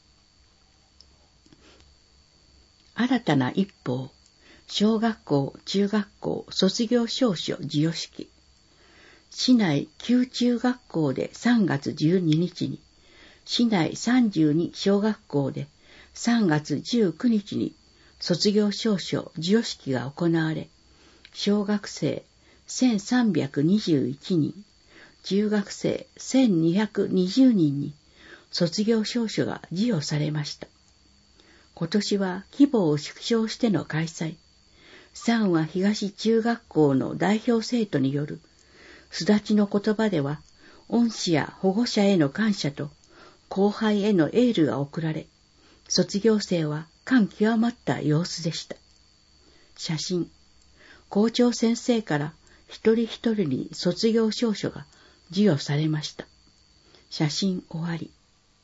新たな一歩。小学校、中学校卒業証書授与式。市内きゅう中学校でさんがつじゅうににちに市内さんじゅうに小学校でさんがつじゅうくにちに卒業証書授与式が行われ、小学生せんさんびゃくにじゅういちにん、中学生せんにひゃくにじゅうにんに卒業証書が授与されました。今年は規模を縮小しての開催。三和東中学校の代表生徒による巣立ちの言葉では、恩師や保護者への感謝と後輩へのエールが送られ、卒業生は感極まった様子でした。写真。校長先生から一人一人に卒業証書が授与されました。写真終わり。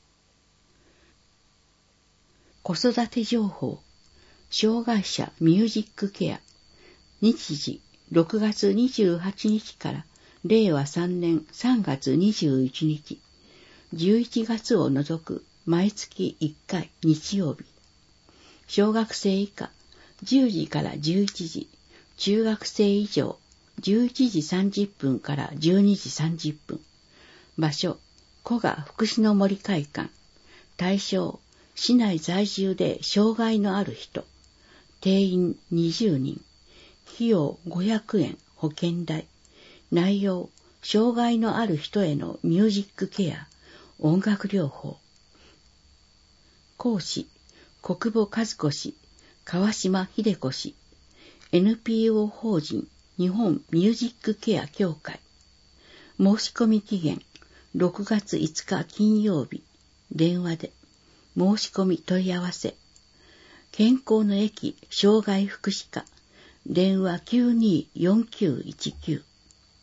子育て情報。障害者ミュージックケア。日時ろくがつにじゅうはちにちかられいわさんねんさんがつにじゅういちにち。じゅういちがつを除く毎月いっかい日曜日。小学生以下じゅうじからじゅういちじ。中学生以上じゅういちじさんじゅっぷんからじゅうにじさんじゅっぷん。場所、古賀福祉の森会館。対象、市内在住で障害のある人。定員にじゅうにん。費用ごひゃくえん、保険代。内容、障害のある人へのミュージックケア、音楽療法。講師、国母和子氏、川島秀子氏。エヌピーオー 法人日本ミュージックケア協会。申し込み期限ろくがついつか金曜日。電話で申し込み問い合わせ。健康の駅障害福祉課。電話きゅうによんきゅういちきゅう。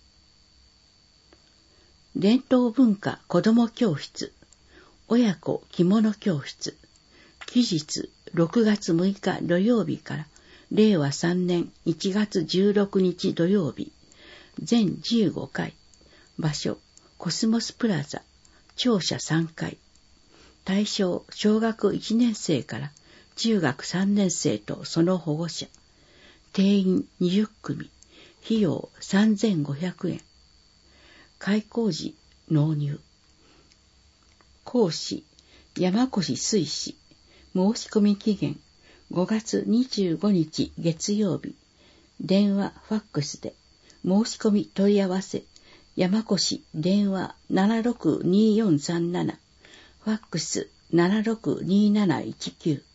伝統文化子ども教室。親子着物教室。期日ろくがつむいか土曜日かられいわさんねんいちがつじゅうろくにち土曜日。全じゅうごかい。場所、コスモスプラザ。庁舎さんかい。対象、小学いちねんせいから中学さんねんせいとその保護者。定員にじゅっくみ。費用さんぜんごひゃくえん。開講時、納入。講師、山越水氏。申し込み期限ごがつにじゅうごにち月曜日。電話、ファックスで申し込み問い合わせ。山越電話ななろくによんさんなな。ファックスななろくになないちきゅう。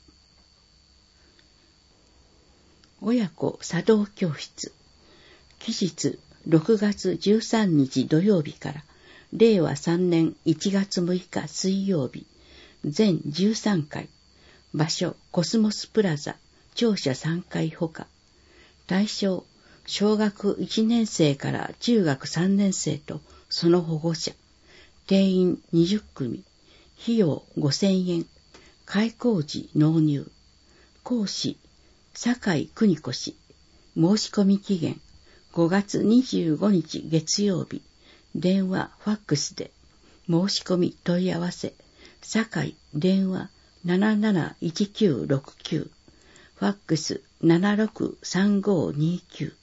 親子茶道教室。期日ろくがつじゅうさんにち土曜日かられいわさんねんいちがつむいか水曜日。全じゅうさんかい。場所、コスモスプラザ。庁舎さんかいほか。対象、小学いちねんせいから中学さんねんせいとその保護者。定員にじゅっくみ。費用ごせんえん。開講時納入。講師、酒井邦子氏。申し込み期限ごがつにじゅうごにち月曜日。電話、ファックスで申し込み問い合わせ。酒井電話なななないちきゅうろくきゅう。ファックスななろくさんごにきゅう。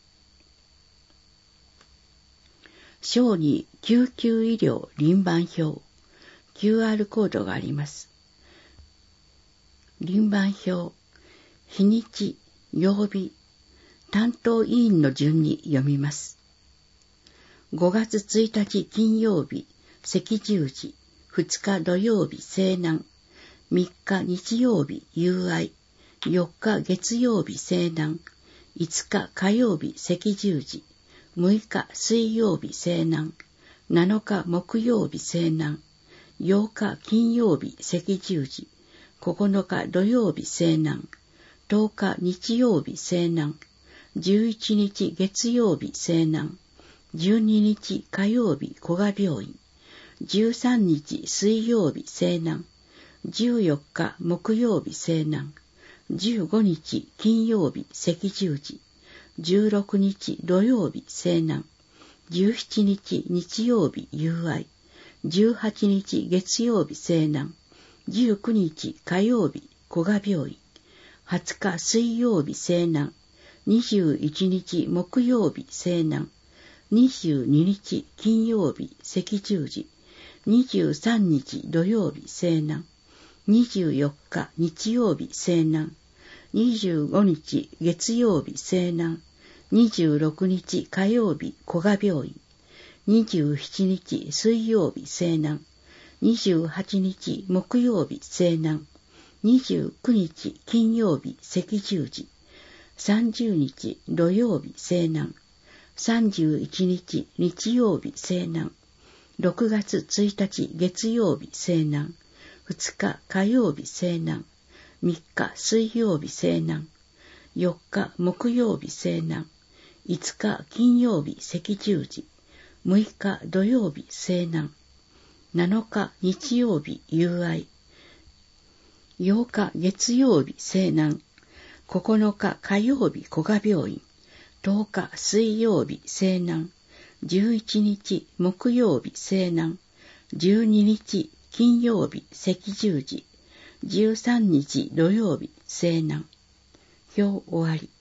小児救急医療輪番表。キューアール コードがあります。輪番表。日にち、曜日、担当委員の順に読みます。ごがつついたち金曜日、赤十字。ふつか土曜日、西南。みっか日曜日、友愛。よっか月曜日、西南。いつか火曜日、赤十字。むいか水曜日、西南。なのか木曜日、西南。ようか金曜日、赤十字。ここのか土曜日、西南。とおか日曜日、西南。じゅういちにち月曜日、西南。じゅうににち火曜日、古賀病院。じゅうさんにち水曜日、西南。じゅうよっか木曜日、西南。じゅうごにち金曜日、赤十字。じゅうろくにち土曜日、西南。じゅうしちにち日曜日、友愛。じゅうはちにち月曜日、西南。じゅうくにち火曜日、古賀病院。はつか水曜日、西南。にじゅういちにち木曜日、西南。にじゅうににち金曜日、赤十字。 にじゅうさんにち土曜日西南、にじゅうよっか日曜日西南、にじゅうごにち月曜日西南、にじゅうろくにち火曜日古賀病院、にじゅうしちにち水曜日西南、にじゅうはちにち木曜日西南、にじゅうくにち金曜日赤十字、さんじゅうにち土曜日西南、さんじゅういちにち日曜日西南、ろくがつついたち月曜日西南、ふつか火曜日西南、みっか水曜日西南、よっか木曜日西南、いつか金曜日赤十字、むいか土曜日西南、なのか日曜日友愛、ようか月曜日西南、ここのか火曜日古賀病院、とおか水曜日西南、じゅういちにち木曜日西南、じゅうににち金曜日赤十字、じゅうさんにち土曜日西南。表終わり。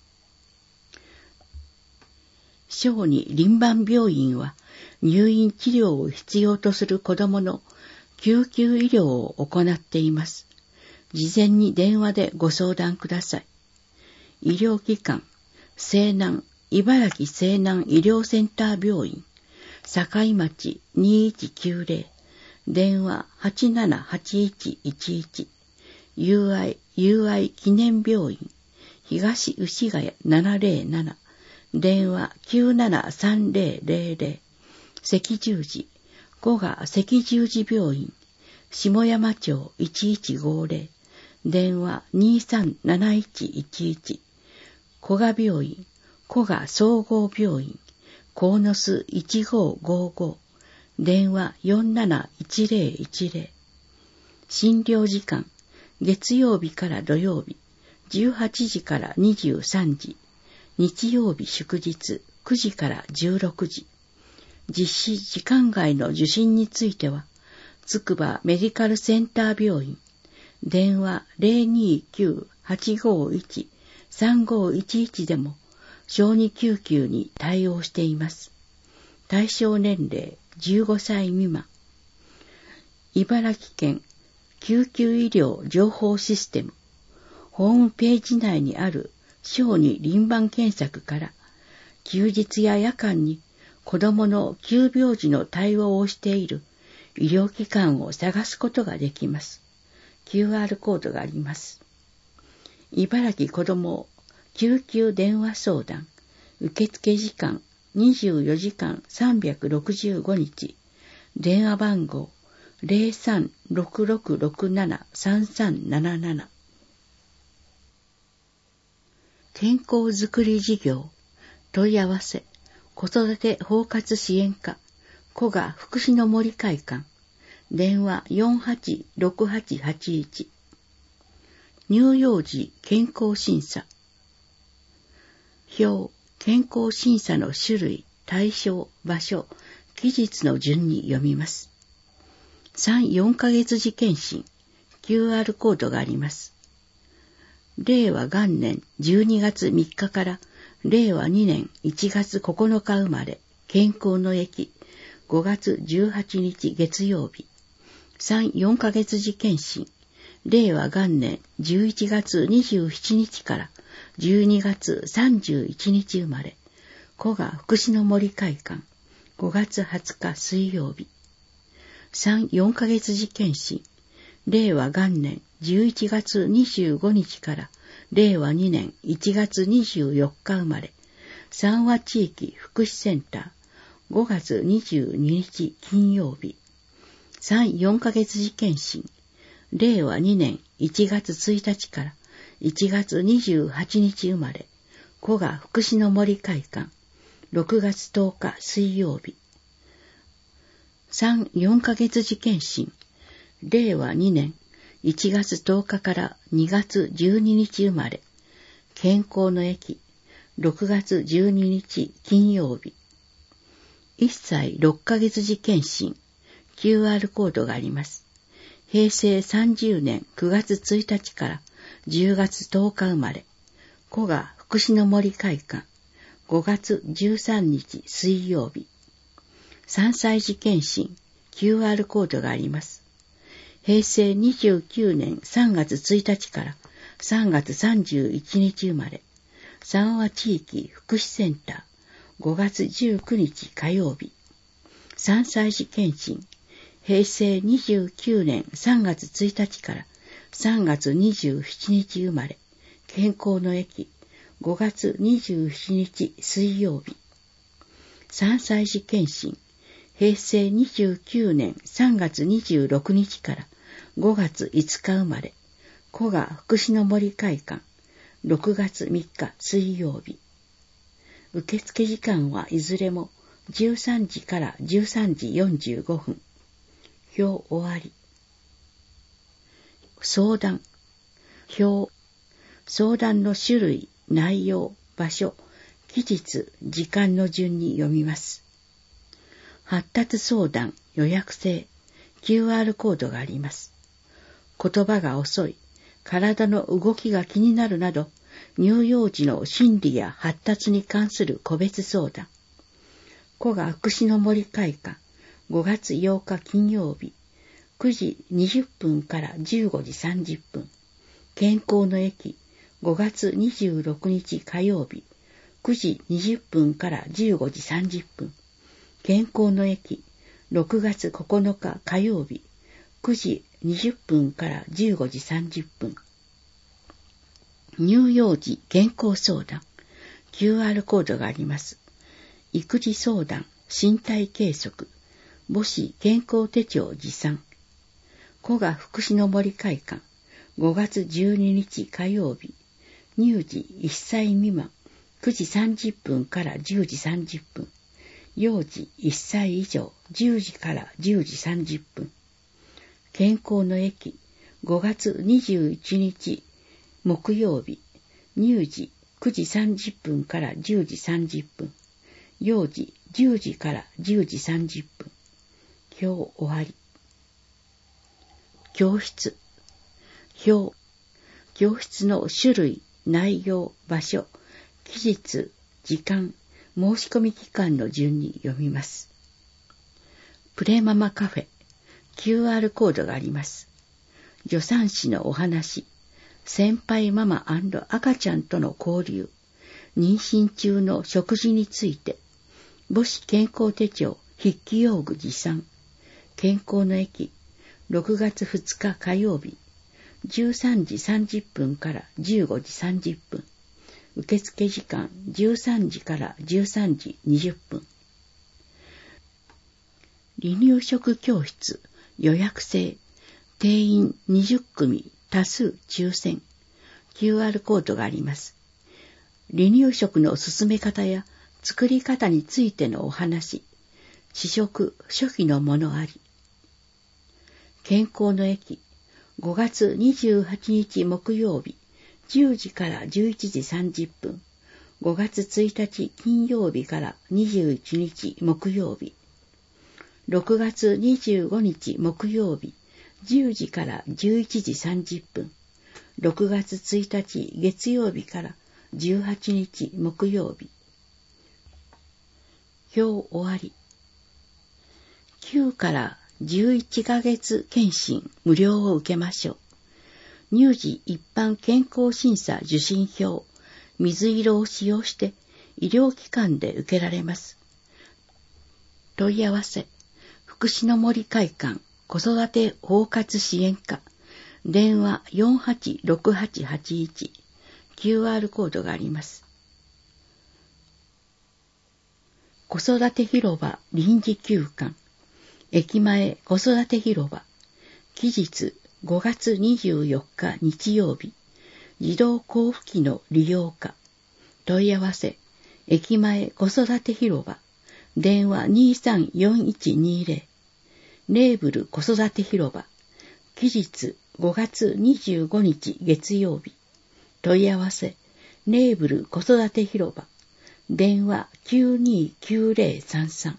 小児輪番病院は入院治療を必要とする子どもの救急医療を行っています。事前に電話でご相談ください。医療機関、西南、茨城西南医療センター病院、境町にいちきゅうぜろ、電話 はちななはちいちいちいち、友愛、友愛記念病院、東牛ヶ谷ななぜろなな、電話きゅうななさんぜろぜろぜろ、赤十字、古賀赤十字病院、下山町いちいちごぜろ、電話にさんなないちいちいち、古賀病院、古賀総合病院、鴻巣いちごごご、電話よんなないちぜろいちぜろ、診療時間、月曜日から土曜日、じゅうはちじからにじゅうさんじ、日曜日祝日くじからじゅうろくじ、実施時間外の受診については、つくばメディカルセンター病院、電話 ゼロにきゅうはちごいちさんごいちいち でも小児救急に対応しています。対象年齢じゅうごさい未満。茨城県救急医療情報システムホームページ内にある小児輪番検索から休日や夜間に子どもの急病時の対応をしている医療機関を探すことができます。キューアール コードがあります。茨城子ども救急電話相談受付時間にじゅうよじかんさんびゃくろくじゅうごにち、電話番号 ゼロさんろくろくろくななさんさんなななな。健康づくり事業問い合わせ子育て包括支援課古賀福祉の森会館、電話よんはちろくはちはちいち。乳幼児健康審査。表、健康審査の種類、対象、場所、期日の順に読みます。さん、よんかげつ時検診、キューアール コードがあります。令和元年じゅうにがつみっかから令和にねんいちがつここのか生まれ、健康の駅、ごがつじゅうはちにち月曜日。さん、よんかげつ時検診、令和元年じゅういちがつにじゅうしちにちからじゅうにがつさんじゅういちにち生まれ、古賀福祉の森会館、ごがつはつか水曜日。さん、よんかげつ時検診、令和元年じゅういちがつにじゅうごにちから令和にねんいちがつにじゅうよっか生まれ、三和地域福祉センター、ごがつにじゅうににち金曜日。さん、よんかげつ時検診、令和にねんいちがつついたちからいちがつにじゅうはちにち生まれ、古賀福祉の森会館、ろくがつとおか水曜日。さん、よんかげつ時検診、令和にねんいちがつとおかからにがつじゅうににち生まれ、健康の駅、ろくがつじゅうににち金曜日。いっさいろっかげつ時検診、キューアール コードがあります。へいせいさんじゅうねんくがつついたちからじゅうがつとおか生まれ、古賀福祉の森会館、ごがつじゅうさんにち水曜日。さんさい時検診、 キューアール コードがあります。へいせいにじゅうきゅうねんさんがつついたちからさんがつさんじゅういちにち生まれ、三和地域福祉センター、ごがつじゅうくにち火曜日。さんさい児検診、へいせいにじゅうきゅうねんさんがつついたちからさんがつにじゅうしちにち生まれ、健康の駅、ごがつにじゅうしちにち水曜日。さんさい児検診、へいせいにじゅうきゅうねんさんがつにじゅうろくにちからごがついつか生まれ、古賀福祉の森会館、ろくがつみっか水曜日。受付時間はいずれもじゅうさんじからじゅうさんじよんじゅうごふん。表終わり。相談。表。相談の種類、内容、場所、期日、時間の順に読みます。発達相談、予約制、キューアール コードがあります。言葉が遅い、体の動きが気になるなど、乳幼児の心理や発達に関する個別相談。古賀福祉の森会館、ごがつようか金曜日、くじにじゅっぷんからじゅうごじさんじゅっぷん。健康の駅、ごがつにじゅうろくにち火曜日、くじにじゅっぷんからじゅうごじさんじゅっぷん。健康の駅、ろくがつここのか火曜日、くじにじゅっぷんからじゅうごじさんじゅっぷん。乳幼児健康相談、キューアール コードがあります。育児相談、身体計測、母子健康手帳持参。古賀福祉の森会館、ごがつじゅうににち火曜日、乳児いっさい未満、くじさんじゅっぷんからじゅうじさんじゅっぷん。幼児いっさい以上、じゅうじからじゅうじさんじゅっぷん。健康の駅、ごがつにじゅういちにち木曜日、乳児くじさんじゅっぷんからじゅうじさんじゅっぷん。幼児じゅうじからじゅうじさんじゅっぷん。表終わり。教室。表。教室の種類、内容、場所、期日、時間、申し込み期間の順に読みます。プレママカフェ、キューアール コードがあります。助産師のお話、先輩ママ&赤ちゃんとの交流、妊娠中の食事について、母子健康手帳、筆記用具持参、健康の駅、ろくがつふつか火曜日、じゅうさんじさんじゅっぷんからじゅうごじさんじゅっぷん。受付時間じゅうさんじからじゅうさんじにじゅっぷん。離乳食教室、予約制、定員にじゅっくみ、多数抽選。キューアール コードがあります。離乳食の進め方や作り方についてのお話、試食、初期のものあり。健康の駅、ごがつにじゅうはちにち木曜日、じゅうじからじゅういちじさんじゅっぷん、ごがつついたち金曜日からにじゅういちにち木曜日、ろくがつにじゅうごにち木曜日、じゅうじからじゅういちじさんじゅっぷん、ろくがつついたち月曜日からじゅうはちにち木曜日。表終わり。きゅうからじゅういちかげつ検診無料を受けましょう。乳児一般健康審査受診票、水色を使用して医療機関で受けられます。問い合わせ、福祉の森会館子育て包括支援課、電話 よんはちろくはちはちいち、キューアール コードがあります。子育て広場臨時休館、駅前子育て広場、期日ごがつにじゅうよっか日曜日、自動交付機の利用か、問い合わせ、駅前子育て広場、電話 にさんよんいちにゼロ、レーブル子育て広場、期日ごがつにじゅうごにち月曜日、問い合わせ、レーブル子育て広場、電話 きゅうにきゅうゼロさんさん。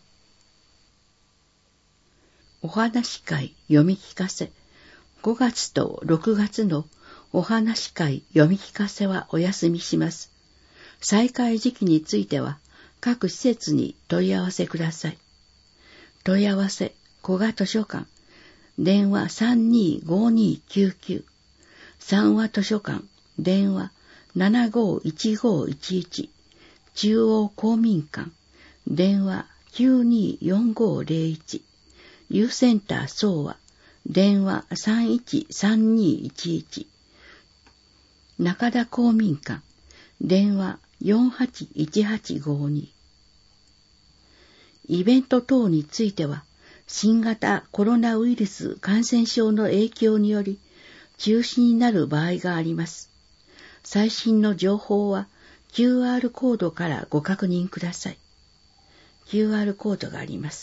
お話会読み聞かせ、ごがつとろくがつのお話会読み聞かせはお休みします。再開時期については各施設に問い合わせください。問い合わせ、 古賀図書館、電話 さんにーごーにーきゅうきゅう。三和図書館、電話 ななごーいちごーいちいち。中央公民館、電話 きゅうにーよんごーぜろいち。ユーセンター総和、電話 さんいちさんにーいちいち。中田公民館、電話 よんはちいちはちごーに。イベント等については、新型コロナウイルス感染症の影響により中止になる場合があります。最新の情報は キューアール コードからご確認ください。キューアール コードがあります。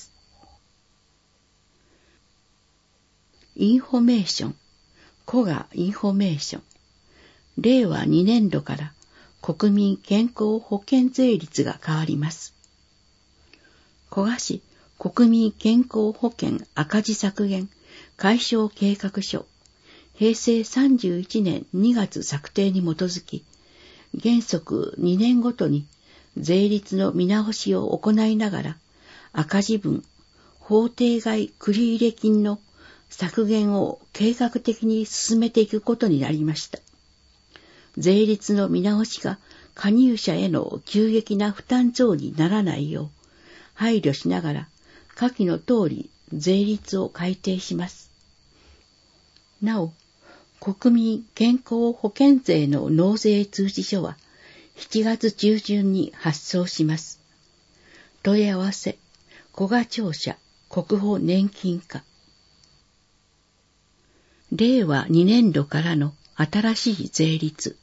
インフォメーション、古賀インフォメーション。れいわにねんどから国民健康保険税率が変わります。古賀市国民健康保険赤字削減解消計画書、へいせいさんじゅういちねんにがつ策定に基づき、原則にねんごとに税率の見直しを行いながら、赤字分、法定外繰入金の削減を計画的に進めていくことになりました。税率の見直しが加入者への急激な負担増にならないよう配慮しながら、下記の通り税率を改定します。なお、国民健康保険税の納税通知書はしちがつちゅうじゅんに発送します。問い合わせ、古賀庁舎国保年金課。れいわにねんどからの新しい税率。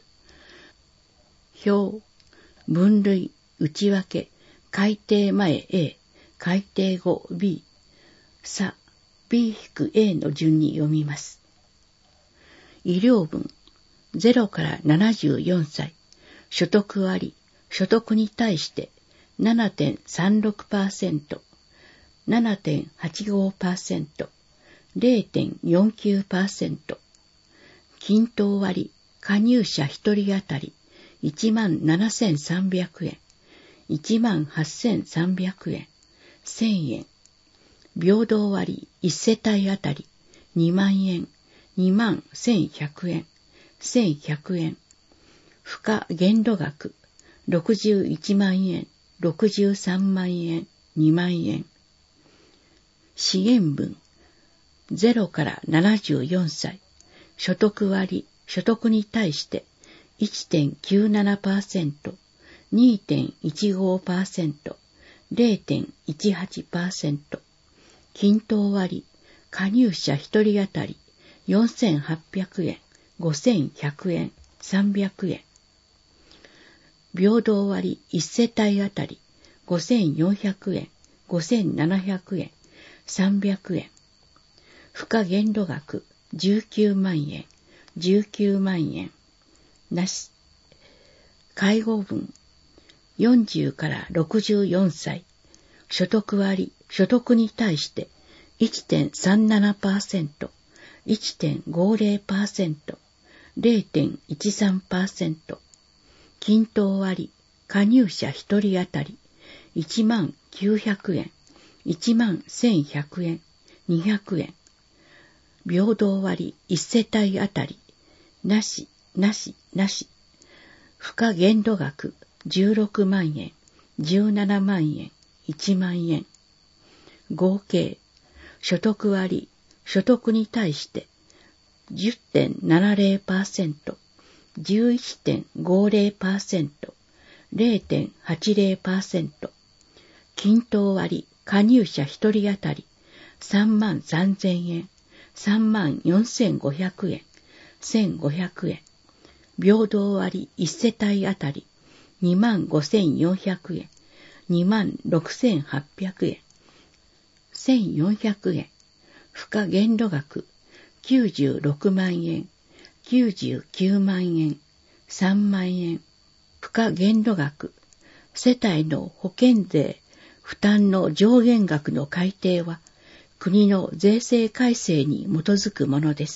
表、分類、内訳、改定前 A、改定後 B、差 ビーエー の順に読みます。医療分、ゼロからななじゅうよんさい、所得割、所得に対して ななてんさんろくパーセント、ななてんはちごパーセント、れいてんよんきゅうパーセント、均等割、加入者ひとり当たりいちまんななせんさんびゃくえん、いちまんはっせんさんびゃくえん、せんえん、平等割いち世帯当たりにまんえん、にまんせんひゃくえん、せんひゃくえん、付加限度額ろくじゅういちまんえん、ろくじゅうさんまんえん、にまんえん、資源分、ゼロからななじゅうよんさい、所得割、所得に対して いってんきゅうななパーセント、にてんいちごパーセント、れいてんいちはちパーセント、均等割、加入者ひとり当たりよんせんはっぴゃくえん、ごせんひゃくえん、さんびゃくえん、平等割いち世帯当たりごせんよんひゃくえん、ごせんななひゃくえん、さんびゃくえん、付加限度額じゅうきゅうまんえん、じゅうきゅうまんえん、なし。介護分、よんじゅうからろくじゅうよんさい、所得割、所得に対して いってんさんななパーセント、いってんごぜろパーセント、れいてんいちさんパーセント、均等割、加入者ひとり当たりいちまんきゅうひゃくえん、いちまんせんひゃくえん、にひゃくえん、平等割いち世帯当たりなし、なし、なし、付加限度額じゅうろくまんえん、じゅうななまんえん、いちまんえん、合計、所得割、所得に対して じゅってんななぜろパーセント、じゅういってんごぜろパーセント、れいてんはちぜろパーセント、均等割、加入者ひとり当たりさんまんさんぜんえん、さんまんよんせんごひゃくえん、せんごひゃくえん、平等割いち世帯当たりにまんごせんよんひゃくえん、にまんろくせんはっぴゃくえん、せんよんひゃくえん、付加限度額きゅうじゅうろくまんえん、きゅうじゅうきゅうまんえん、さんまんえん、付加限度額、世帯の保険税負担の上限額の改定は国の税制改正に基づくものです。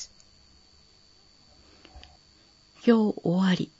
表終わり。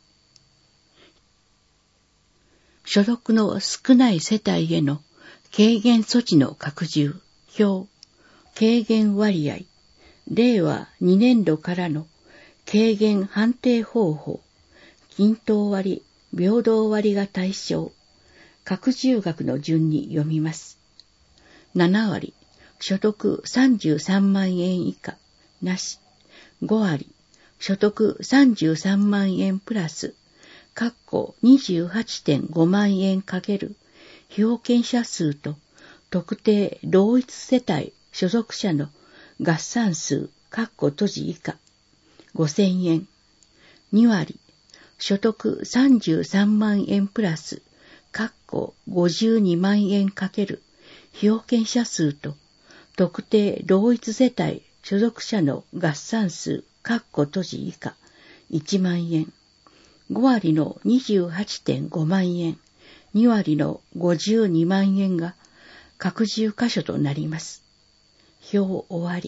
所得の少ない世帯への軽減措置の拡充。表、 軽減割合、れいわにねんどからの軽減判定方法、均等割、平等割が対象、拡充額の順に読みます。ななわり、所得さんじゅうさんまんえん以下、なし。ごわり、所得さんじゅうさんまんえんプラス、括弧 にじゅうはちてんごまんえんかける被保険者数と特定同一世帯所属者の合算数、括弧閉じ以下、ごせんえん。にわり、所得さんじゅうさんまんえんプラス、括弧ごじゅうにまんえんかける被保険者数と特定同一世帯所属者の合算数、括弧閉じ以下、いちまんえん。ごわりの にじゅうはちてんごまんえん、にわりのごじゅうにまんえんが拡充箇所となります。表終わり。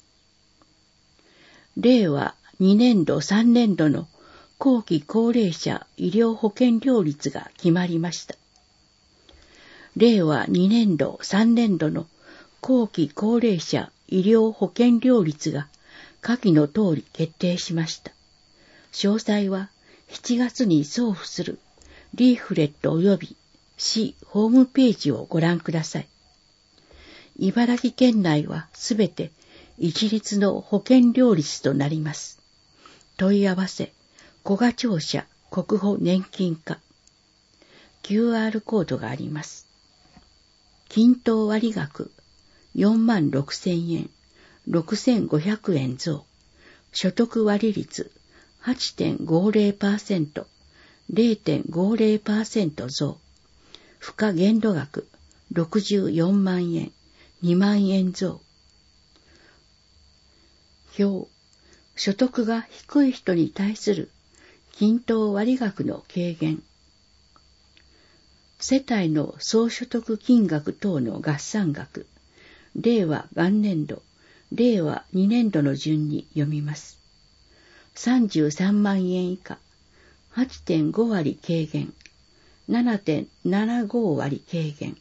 れいわにねんどさんねんどの後期高齢者医療保険料率が決まりました。れいわにねんどさんねんどの後期高齢者医療保険料率が下記の通り決定しました。詳細はしちがつに送付するリーフレット及び市ホームページをご覧ください。茨城県内はすべて一律の保険料率となります。問い合わせ、古賀庁舎国保年金課。キューアール コードがあります。均等割額よんまんろくせんえん、ろくせんごひゃくえん増。所得割率 はちてんごぜろパーセント、れいてんごぜろパーセント 増。付加限度額ろくじゅうよんまんえん、にまんえん増。表、所得が低い人に対する均等割額の軽減。世帯の総所得金額等の合算額、れいわ元年度、れいわにねんどの順に読みます。さんじゅうさんまんえん以下、はちてんごわり軽減、ななてんななごわり軽減。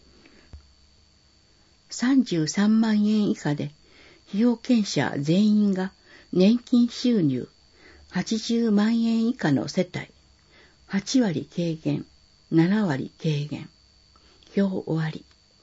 さんじゅうさんまんえん以下で被保険者全員が年金収入はちじゅうまんえん以下の世帯、はちわり軽減、ななわり軽減。表終わり。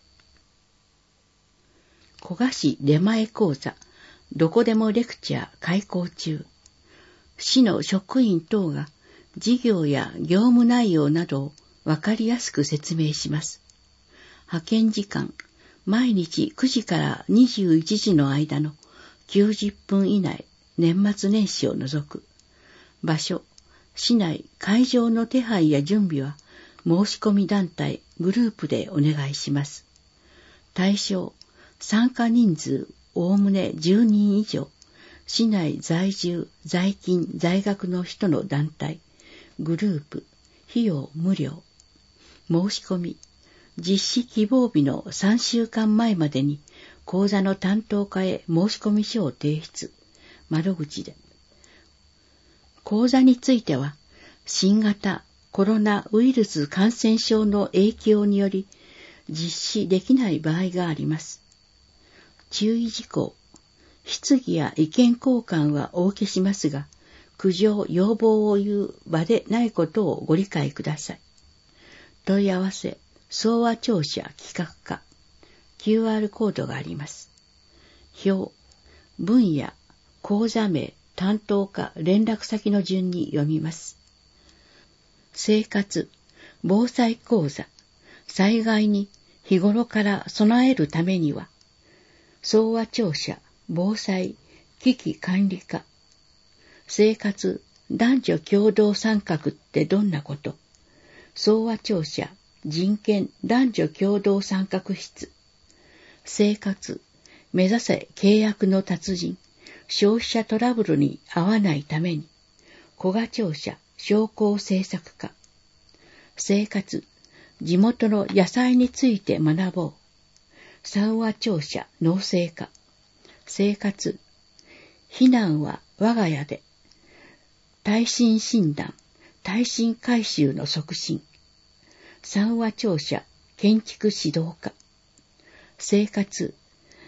古賀市出前講座、どこでもレクチャー開講中。市の職員等が事業や業務内容などをわかりやすく説明します。派遣時間、毎日くじからにじゅういちじの間のきゅうじゅっぷん以内、年末年始を除く。場所、市内会場の手配や準備は申し込み団体、グループでお願いします。対象、参加人数おおむねじゅうにん以上、市内在住、在勤、在学の人の団体、グループ、費用無料。申し込み、実施希望日のさんしゅうかんまえまでに講座の担当課へ申し込み書を提出、窓口で。講座については、新型コロナウイルス感染症の影響により実施できない場合があります。注意事項、質疑や意見交換はお受けしますが、苦情・要望を言う場でないことをご理解ください。問い合わせ、総和庁舎企画課、キューアール コードがあります。表、分野、講座名、担当課、連絡先の順に読みます。生活、防災講座、災害に日頃から備えるためには、総和庁舎、防災、危機管理課。生活、男女共同参画ってどんなこと？総和庁舎、人権、男女共同参画室。生活、目指せ契約の達人、消費者トラブルに遭わないために、古賀庁舎、商工政策課。生活、地元の野菜について学ぼう。三和庁舎、農政課。生活、避難は我が家で。耐震診断、耐震改修の促進。三和庁舎、建築指導課。生活、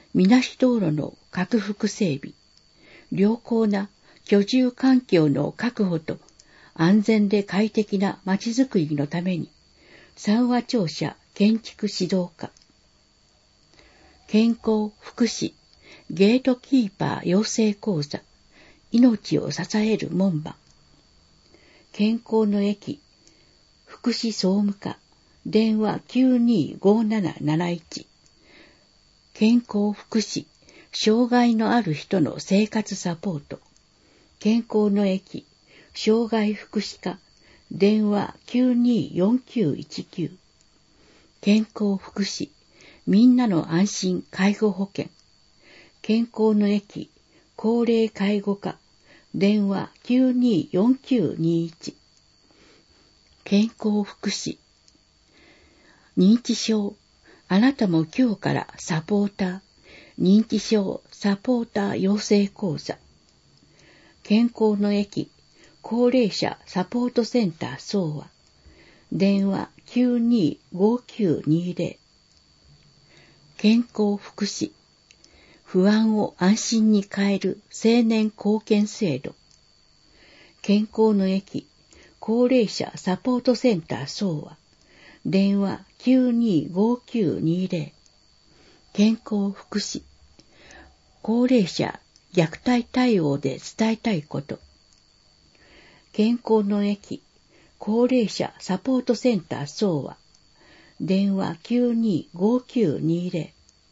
みなし道路の拡幅整備、良好な居住環境の確保と安全で快適なまちづくりのために、三和庁舎建築指導課、健康福祉ゲートキーパー養成講座、命を支える門番、健康の駅福祉総務課、電話 きゅうにーごーなななないち、健康福祉障害のある人の生活サポート、健康の駅障害福祉課、電話 きゅうにーよんきゅういちきゅう、健康福祉みんなの安心介護保険、健康の駅高齢介護課、電話 きゅうにーよんきゅうにいち、健康福祉認知症、あなたも今日からサポーター、認知症サポーター養成講座、健康の駅高齢者サポートセンター総和、電話 きゅうにーごーきゅうにゼロ、健康福祉不安を安心に変える青年貢献制度、健康の駅高齢者サポートセンター総和、電話 きゅうにーごーきゅうにゼロ、健康福祉高齢者虐待対応で伝えたいこと、健康の駅高齢者サポートセンター総和、電話 きゅうにーごーきゅうにゼロ、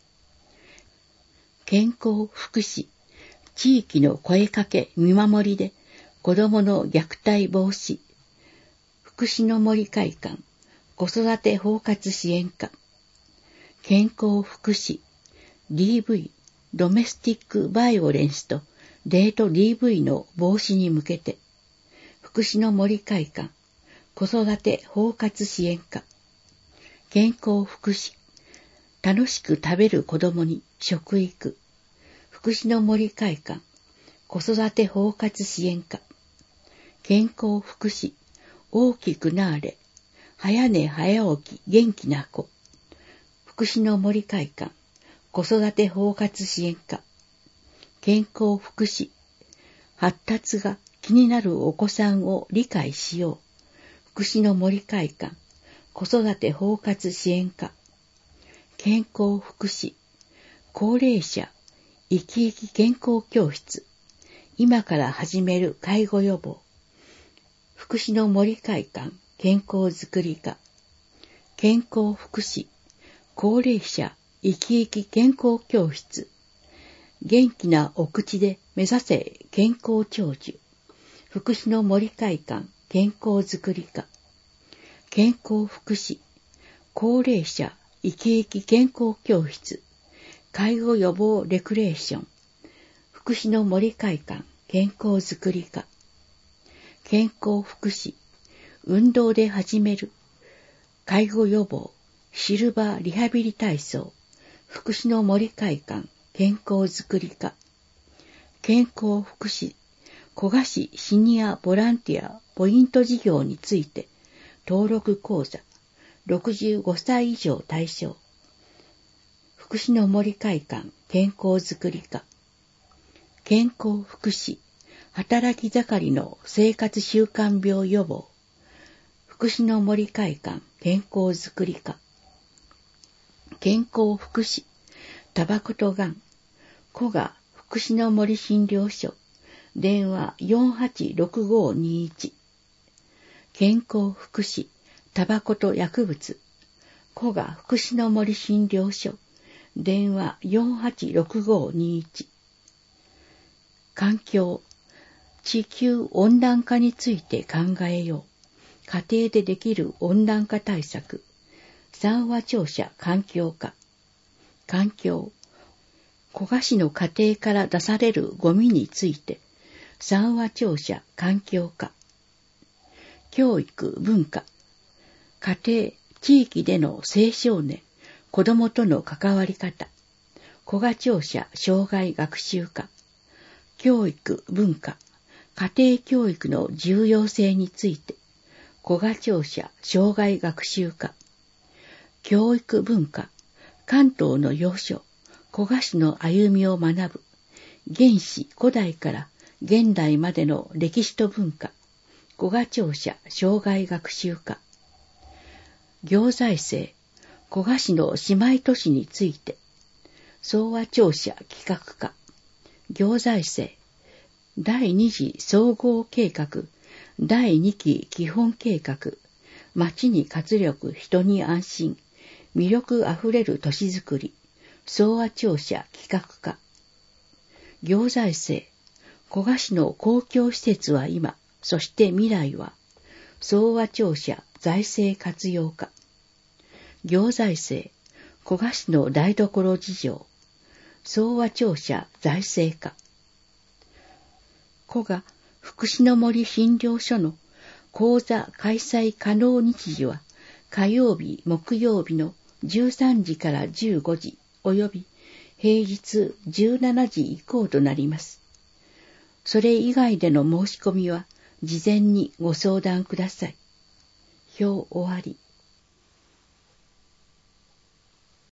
健康福祉地域の声かけ見守りで子どもの虐待防止、福祉の森会館子育て包括支援課、健康福祉 ディーブイ ドメスティックバイオレンスとデート ディーブイ の防止に向けて、福祉の森会館子育て包括支援課、健康福祉楽しく食べる子どもに食育、福祉の森会館子育て包括支援課、健康福祉大きくなーれ早寝早起き元気な子、福祉の森会館子育て包括支援課、健康福祉発達が気になるお子さんを理解しよう、福祉の森会館子育て包括支援課、健康福祉高齢者生き生き健康教室今から始める介護予防、福祉の森会館健康づくり課、健康福祉高齢者生き生き健康教室元気なお口で目指せ健康長寿、福祉の森会館健康づくり課、健康福祉高齢者生き生き健康教室介護予防レクレーション、福祉の森会館健康づくり課、健康福祉運動で始める介護予防シルバーリハビリ体操、福祉の森会館健康づくり課、健康福祉古賀市シニアボランティアポイント事業について登録講座ろくじゅうごさい以上対象、福祉の森会館健康づくり課、健康福祉働き盛りの生活習慣病予防、福祉の森会館健康づくり課、健康福祉タバコとがん古賀福祉の森診療所、電話 よんはちろくごにいち、健康福祉タバコと薬物古賀福祉の森診療所、電話 よんはちろくごにいち、環境地球温暖化について考えよう、家庭でできる温暖化対策、三和庁舎環境課、環境古賀市の家庭から出されるゴミについて三和庁舎環境課、教育文化家庭地域での青少年子どもとの関わり方、古賀庁舎障害学習課、教育文化家庭教育の重要性について古賀庁舎障害学習課、教育文化関東の要所古賀市の歩みを学ぶ、原始古代から現代までの歴史と文化、古賀庁舎生涯学習課。行財政、古賀市の姉妹都市について、総和庁舎企画課。行財政、第二次総合計画、第二期基本計画、町に活力、人に安心、魅力あふれる都市づくり、総和庁舎企画課。行財政、古賀市の公共施設は今、そして未来は、総和庁舎財政活用課。行財政、古賀市の台所事情、総和庁舎財政課。古賀福祉の森診療所の講座開催可能日時は、火曜日、木曜日のじゅうさんじからじゅうごじ及び平日じゅうしちじ以降となります。それ以外での申し込みは事前にご相談ください。表終わり。